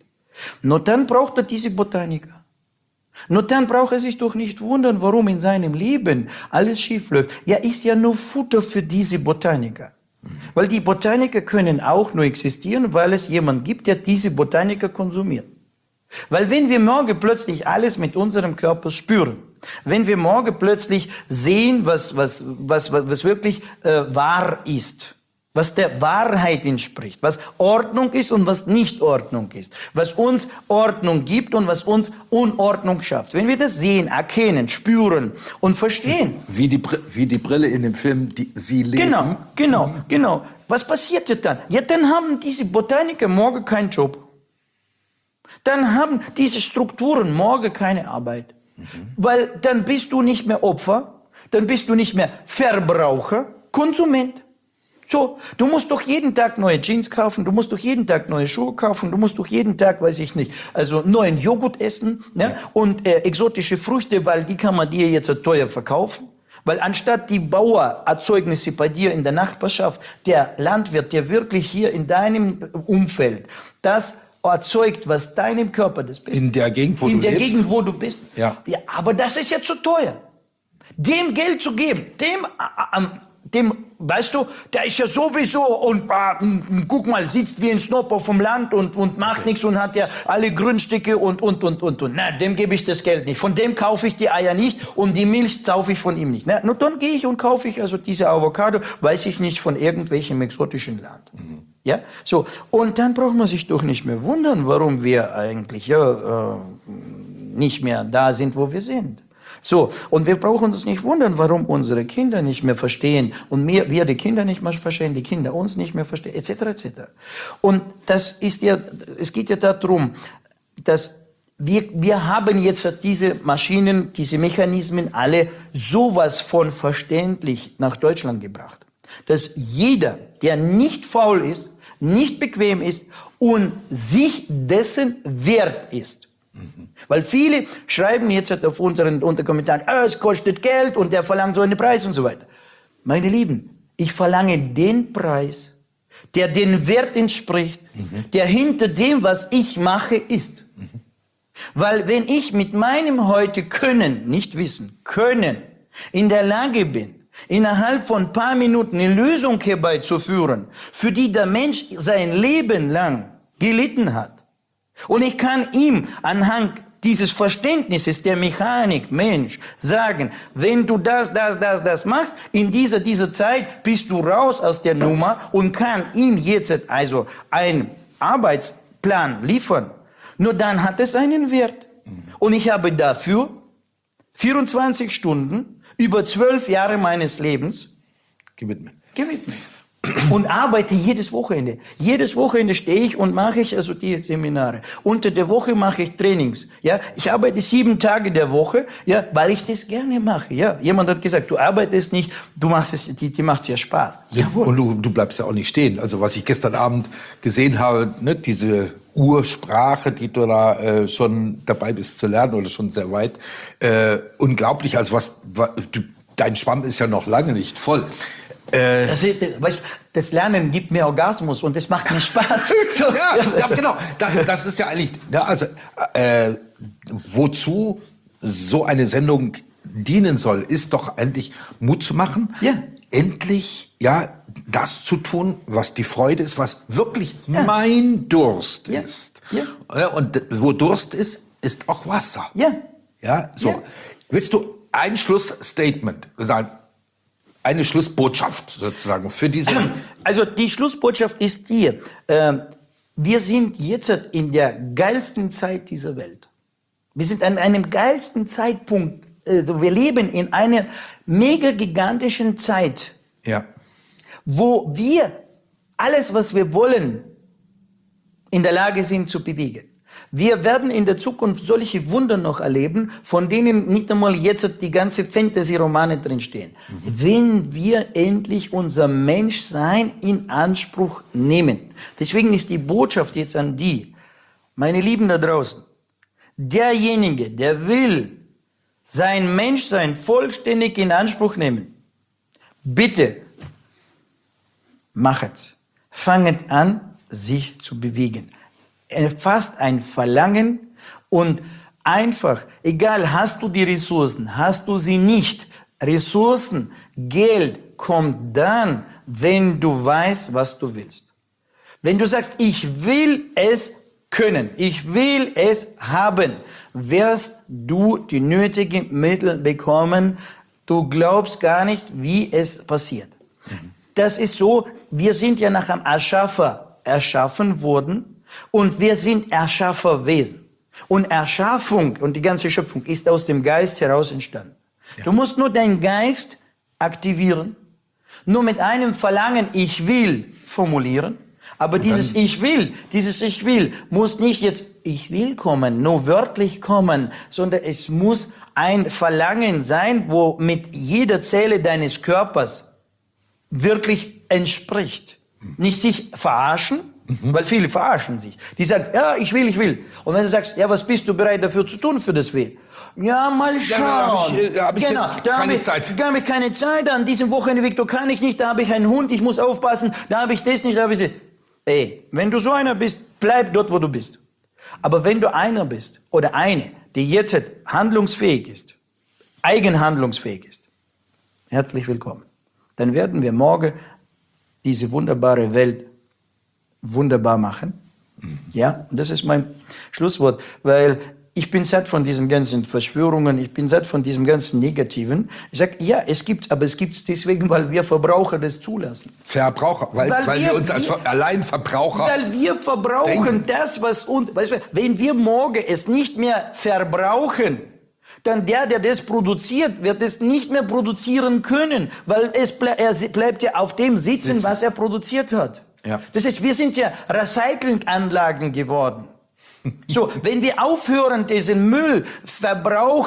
Nur dann braucht er diese Botaniker. Nur dann braucht er sich doch nicht wundern, warum in seinem Leben alles schief läuft. Er ist ja nur Futter für diese Botaniker. Weil die Botaniker können auch nur existieren, weil es jemand gibt, der diese Botaniker konsumiert. Weil wenn wir morgen plötzlich alles mit unserem Körper spüren, wenn wir morgen plötzlich sehen, was wirklich wahr ist, was der Wahrheit entspricht, was Ordnung ist und was nicht Ordnung ist, was uns Ordnung gibt und was uns Unordnung schafft. Wenn wir das sehen, erkennen, spüren und verstehen. Wie die Brille in dem Film, Sie leben. Genau. Was passiert denn dann? Ja, dann haben diese Botaniker morgen keinen Job. Dann haben diese Strukturen morgen keine Arbeit. Weil dann bist du nicht mehr Opfer, dann bist du nicht mehr Verbraucher, Konsument. So, du musst doch jeden Tag neue Jeans kaufen, du musst doch jeden Tag neue Schuhe kaufen, du musst doch jeden Tag, weiß ich nicht, also neuen Joghurt essen, ne? Und exotische Früchte, weil die kann man dir jetzt teuer verkaufen. Weil anstatt die Bauererzeugnisse bei dir in der Nachbarschaft, der Landwirt, der wirklich hier in deinem Umfeld das erzeugt, was deinem Körper das bist. In der Gegend, wo du lebst. In der Gegend, wo du bist. Ja. Ja, aber das ist ja zu teuer. Dem Geld zu geben, dem, weißt du, der ist ja sowieso und guck mal, sitzt wie ein Snob auf dem Land und macht nichts und hat ja alle Grundstücke und. Na, dem gebe ich das Geld nicht. Von dem kaufe ich die Eier nicht und die Milch kaufe ich von ihm nicht. Na, nur dann gehe ich und kaufe ich also diese Avocado, weiß ich nicht, von irgendwelchem exotischen Land. Ja, so. Und dann braucht man sich doch nicht mehr wundern, warum wir eigentlich nicht mehr da sind, wo wir sind. So, und wir brauchen uns nicht wundern, warum unsere Kinder nicht mehr verstehen und wir die Kinder nicht mehr verstehen, die Kinder uns nicht mehr verstehen, etc. Und das ist ja, es geht ja darum, dass wir haben jetzt diese Maschinen, diese Mechanismen alle sowas von verständlich nach Deutschland gebracht, dass jeder, der nicht faul ist, nicht bequem ist und sich dessen wert ist. Weil viele schreiben jetzt auf unseren Kommentaren, es kostet Geld und der verlangt so einen Preis und so weiter. Meine Lieben, ich verlange den Preis, der den Wert entspricht, der hinter dem, was ich mache, ist. Weil wenn ich mit meinem heute Können, nicht Wissen, Können, in der Lage bin, innerhalb von ein paar Minuten eine Lösung herbeizuführen, für die der Mensch sein Leben lang gelitten hat, und ich kann ihm anhand dieses Verständnisses der Mechanik, Mensch, sagen, wenn du das machst, in dieser Zeit bist du raus aus der Nummer und kann ihm jetzt also einen Arbeitsplan liefern. Nur dann hat es einen Wert. Und ich habe dafür 24 Stunden über 12 Jahre meines Lebens gewidmet. Und arbeite jedes Wochenende. Jedes Wochenende stehe ich und mache ich also die Seminare. Unter der Woche mache ich Trainings. Ja, ich arbeite 7 Tage der Woche, ja, weil ich das gerne mache. Ja, jemand hat gesagt, du arbeitest nicht, du machst es, die macht ja Spaß. Ja, und du bleibst ja auch nicht stehen. Also was ich gestern Abend gesehen habe, ne, diese Ursprache, die du da schon dabei bist zu lernen oder schon sehr weit, unglaublich. Also dein Schwamm ist ja noch lange nicht voll. Das Lernen gibt mir Orgasmus und das macht mir Spaß. So. Ja, genau. Das ist ja eigentlich, ja, also wozu so eine Sendung dienen soll, ist doch endlich Mut zu machen. Ja. Endlich, ja, das zu tun, was die Freude ist, was wirklich mein Durst ist. Ja. Und wo Durst ist, ist auch Wasser. Ja. Ja, so. Ja. Willst du ein Schlussstatement sagen? Eine Schlussbotschaft sozusagen für diese... Also die Schlussbotschaft ist hier. Wir sind jetzt in der geilsten Zeit dieser Welt. Wir sind an einem geilsten Zeitpunkt. Wir leben in einer mega gigantischen Zeit, wo wir alles, was wir wollen, in der Lage sind zu bewegen. Wir werden in der Zukunft solche Wunder noch erleben, von denen nicht einmal jetzt die ganze Fantasy-Romane drinstehen. Wenn wir endlich unser Menschsein in Anspruch nehmen. Deswegen ist die Botschaft jetzt an die, meine Lieben da draußen, derjenige, der will sein Menschsein vollständig in Anspruch nehmen, bitte machet's. Fanget an, sich zu bewegen. fast ein Verlangen und einfach, egal, hast du die Ressourcen, hast du sie nicht, Ressourcen, Geld kommt dann, wenn du weißt, was du willst. Wenn du sagst, ich will es können, ich will es haben, wirst du die nötigen Mittel bekommen. Du glaubst gar nicht, wie es passiert. Das ist so, wir sind ja nach einem Erschaffer erschaffen worden und wir sind Erschafferwesen. Und Erschaffung und die ganze Schöpfung ist aus dem Geist heraus entstanden. Ja. Du musst nur deinen Geist aktivieren, nur mit einem Verlangen, ich will, formulieren. Aber dieses Ich will muss nicht jetzt ich will kommen, nur wörtlich kommen, sondern es muss ein Verlangen sein, wo mit jeder Zelle deines Körpers wirklich entspricht. Nicht sich verarschen, weil viele verarschen sich. Die sagen, ja, ich will. Und wenn du sagst, ja, was bist du bereit dafür zu tun für das Will? Ja, mal schauen. Da habe ich jetzt keine Zeit. Da habe ich keine Zeit. An diesem Wochenende, Viktor, kann ich nicht. Da habe ich einen Hund, ich muss aufpassen. Da habe ich das nicht, da habe ich das. Ey, wenn du so einer bist, bleib dort, wo du bist. Aber wenn du einer bist oder eine, die jetzt handlungsfähig ist, eigenhandlungsfähig ist, herzlich willkommen. Dann werden wir morgen diese wunderbare Welt wunderbar machen. Ja, und das ist mein Schlusswort, weil ich bin satt von diesen ganzen Verschwörungen, ich bin satt von diesem ganzen Negativen. Ich sage, ja, es gibt es deswegen, weil wir Verbraucher das zulassen. Verbraucher, weil wir uns als Alleinverbraucher... Weil wir verbrauchen denken. das, was uns... Weißt du, wenn wir morgen es nicht mehr verbrauchen, dann der das produziert, wird es nicht mehr produzieren können, weil er bleibt ja auf dem sitzen, was er produziert hat. Ja. Das heißt, wir sind ja Recyclinganlagen geworden. So, wenn wir aufhören, diesen Müllverbrauch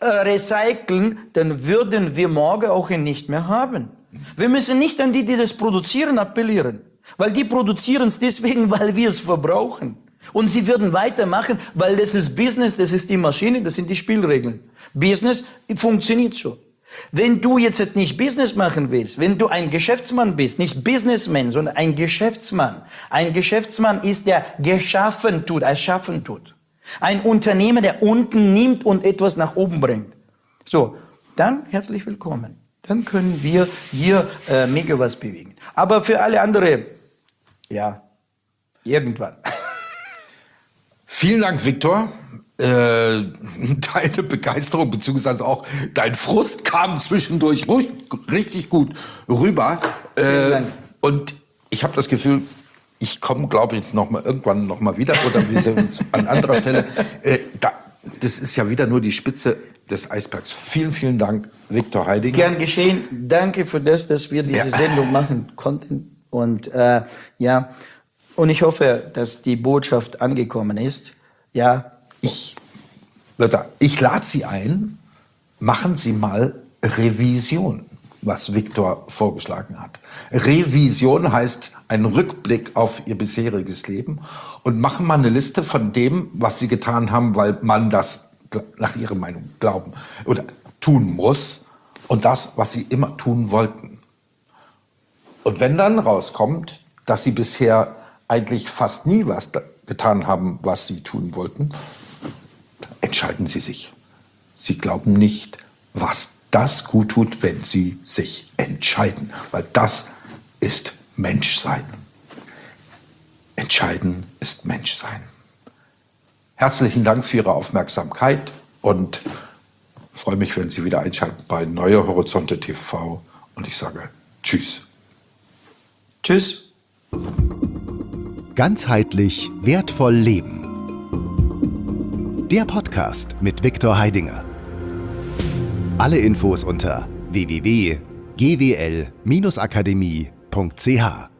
recyceln, dann würden wir morgen auch ihn nicht mehr haben. Wir müssen nicht an die das produzieren, appellieren. Weil die produzieren es deswegen, weil wir es verbrauchen. Und sie würden weitermachen, weil das ist Business, das ist die Maschine, das sind die Spielregeln. Business funktioniert so. Wenn du jetzt nicht Business machen willst, wenn du ein Geschäftsmann bist, nicht Businessman, sondern ein Geschäftsmann. Ein Geschäftsmann ist, der erschaffen tut. Ein Unternehmer, der unten nimmt und etwas nach oben bringt. So, dann herzlich willkommen. Dann können wir hier mega was bewegen. Aber für alle andere, ja, irgendwann. Vielen Dank, Viktor. Deine Begeisterung beziehungsweise auch dein Frust kam zwischendurch richtig gut rüber. Und ich habe das Gefühl, ich komme, glaube ich, irgendwann noch mal wieder oder wir sehen uns an anderer Stelle. Das ist ja wieder nur die Spitze des Eisbergs. Vielen, vielen Dank, Viktor Heidinger. Gern geschehen. Danke für das, dass wir diese Sendung machen konnten. Und und ich hoffe, dass die Botschaft angekommen ist. Ja. Ich lade Sie ein, machen Sie mal Revision, was Viktor vorgeschlagen hat. Revision heißt ein Rückblick auf Ihr bisheriges Leben und machen mal eine Liste von dem, was Sie getan haben, weil man das nach Ihrer Meinung glauben oder tun muss und das, was Sie immer tun wollten. Und wenn dann rauskommt, dass Sie bisher eigentlich fast nie was getan haben, was Sie tun wollten, entscheiden Sie sich. Sie glauben nicht, was das gut tut, wenn Sie sich entscheiden. Weil das ist Menschsein. Entscheiden ist Menschsein. Herzlichen Dank für Ihre Aufmerksamkeit und freue mich, wenn Sie wieder einschalten bei Neue Horizonte TV. Und ich sage Tschüss. Tschüss. Ganzheitlich wertvoll leben. Der Podcast mit Viktor Heidinger. Alle Infos unter www.gwl-akademie.ch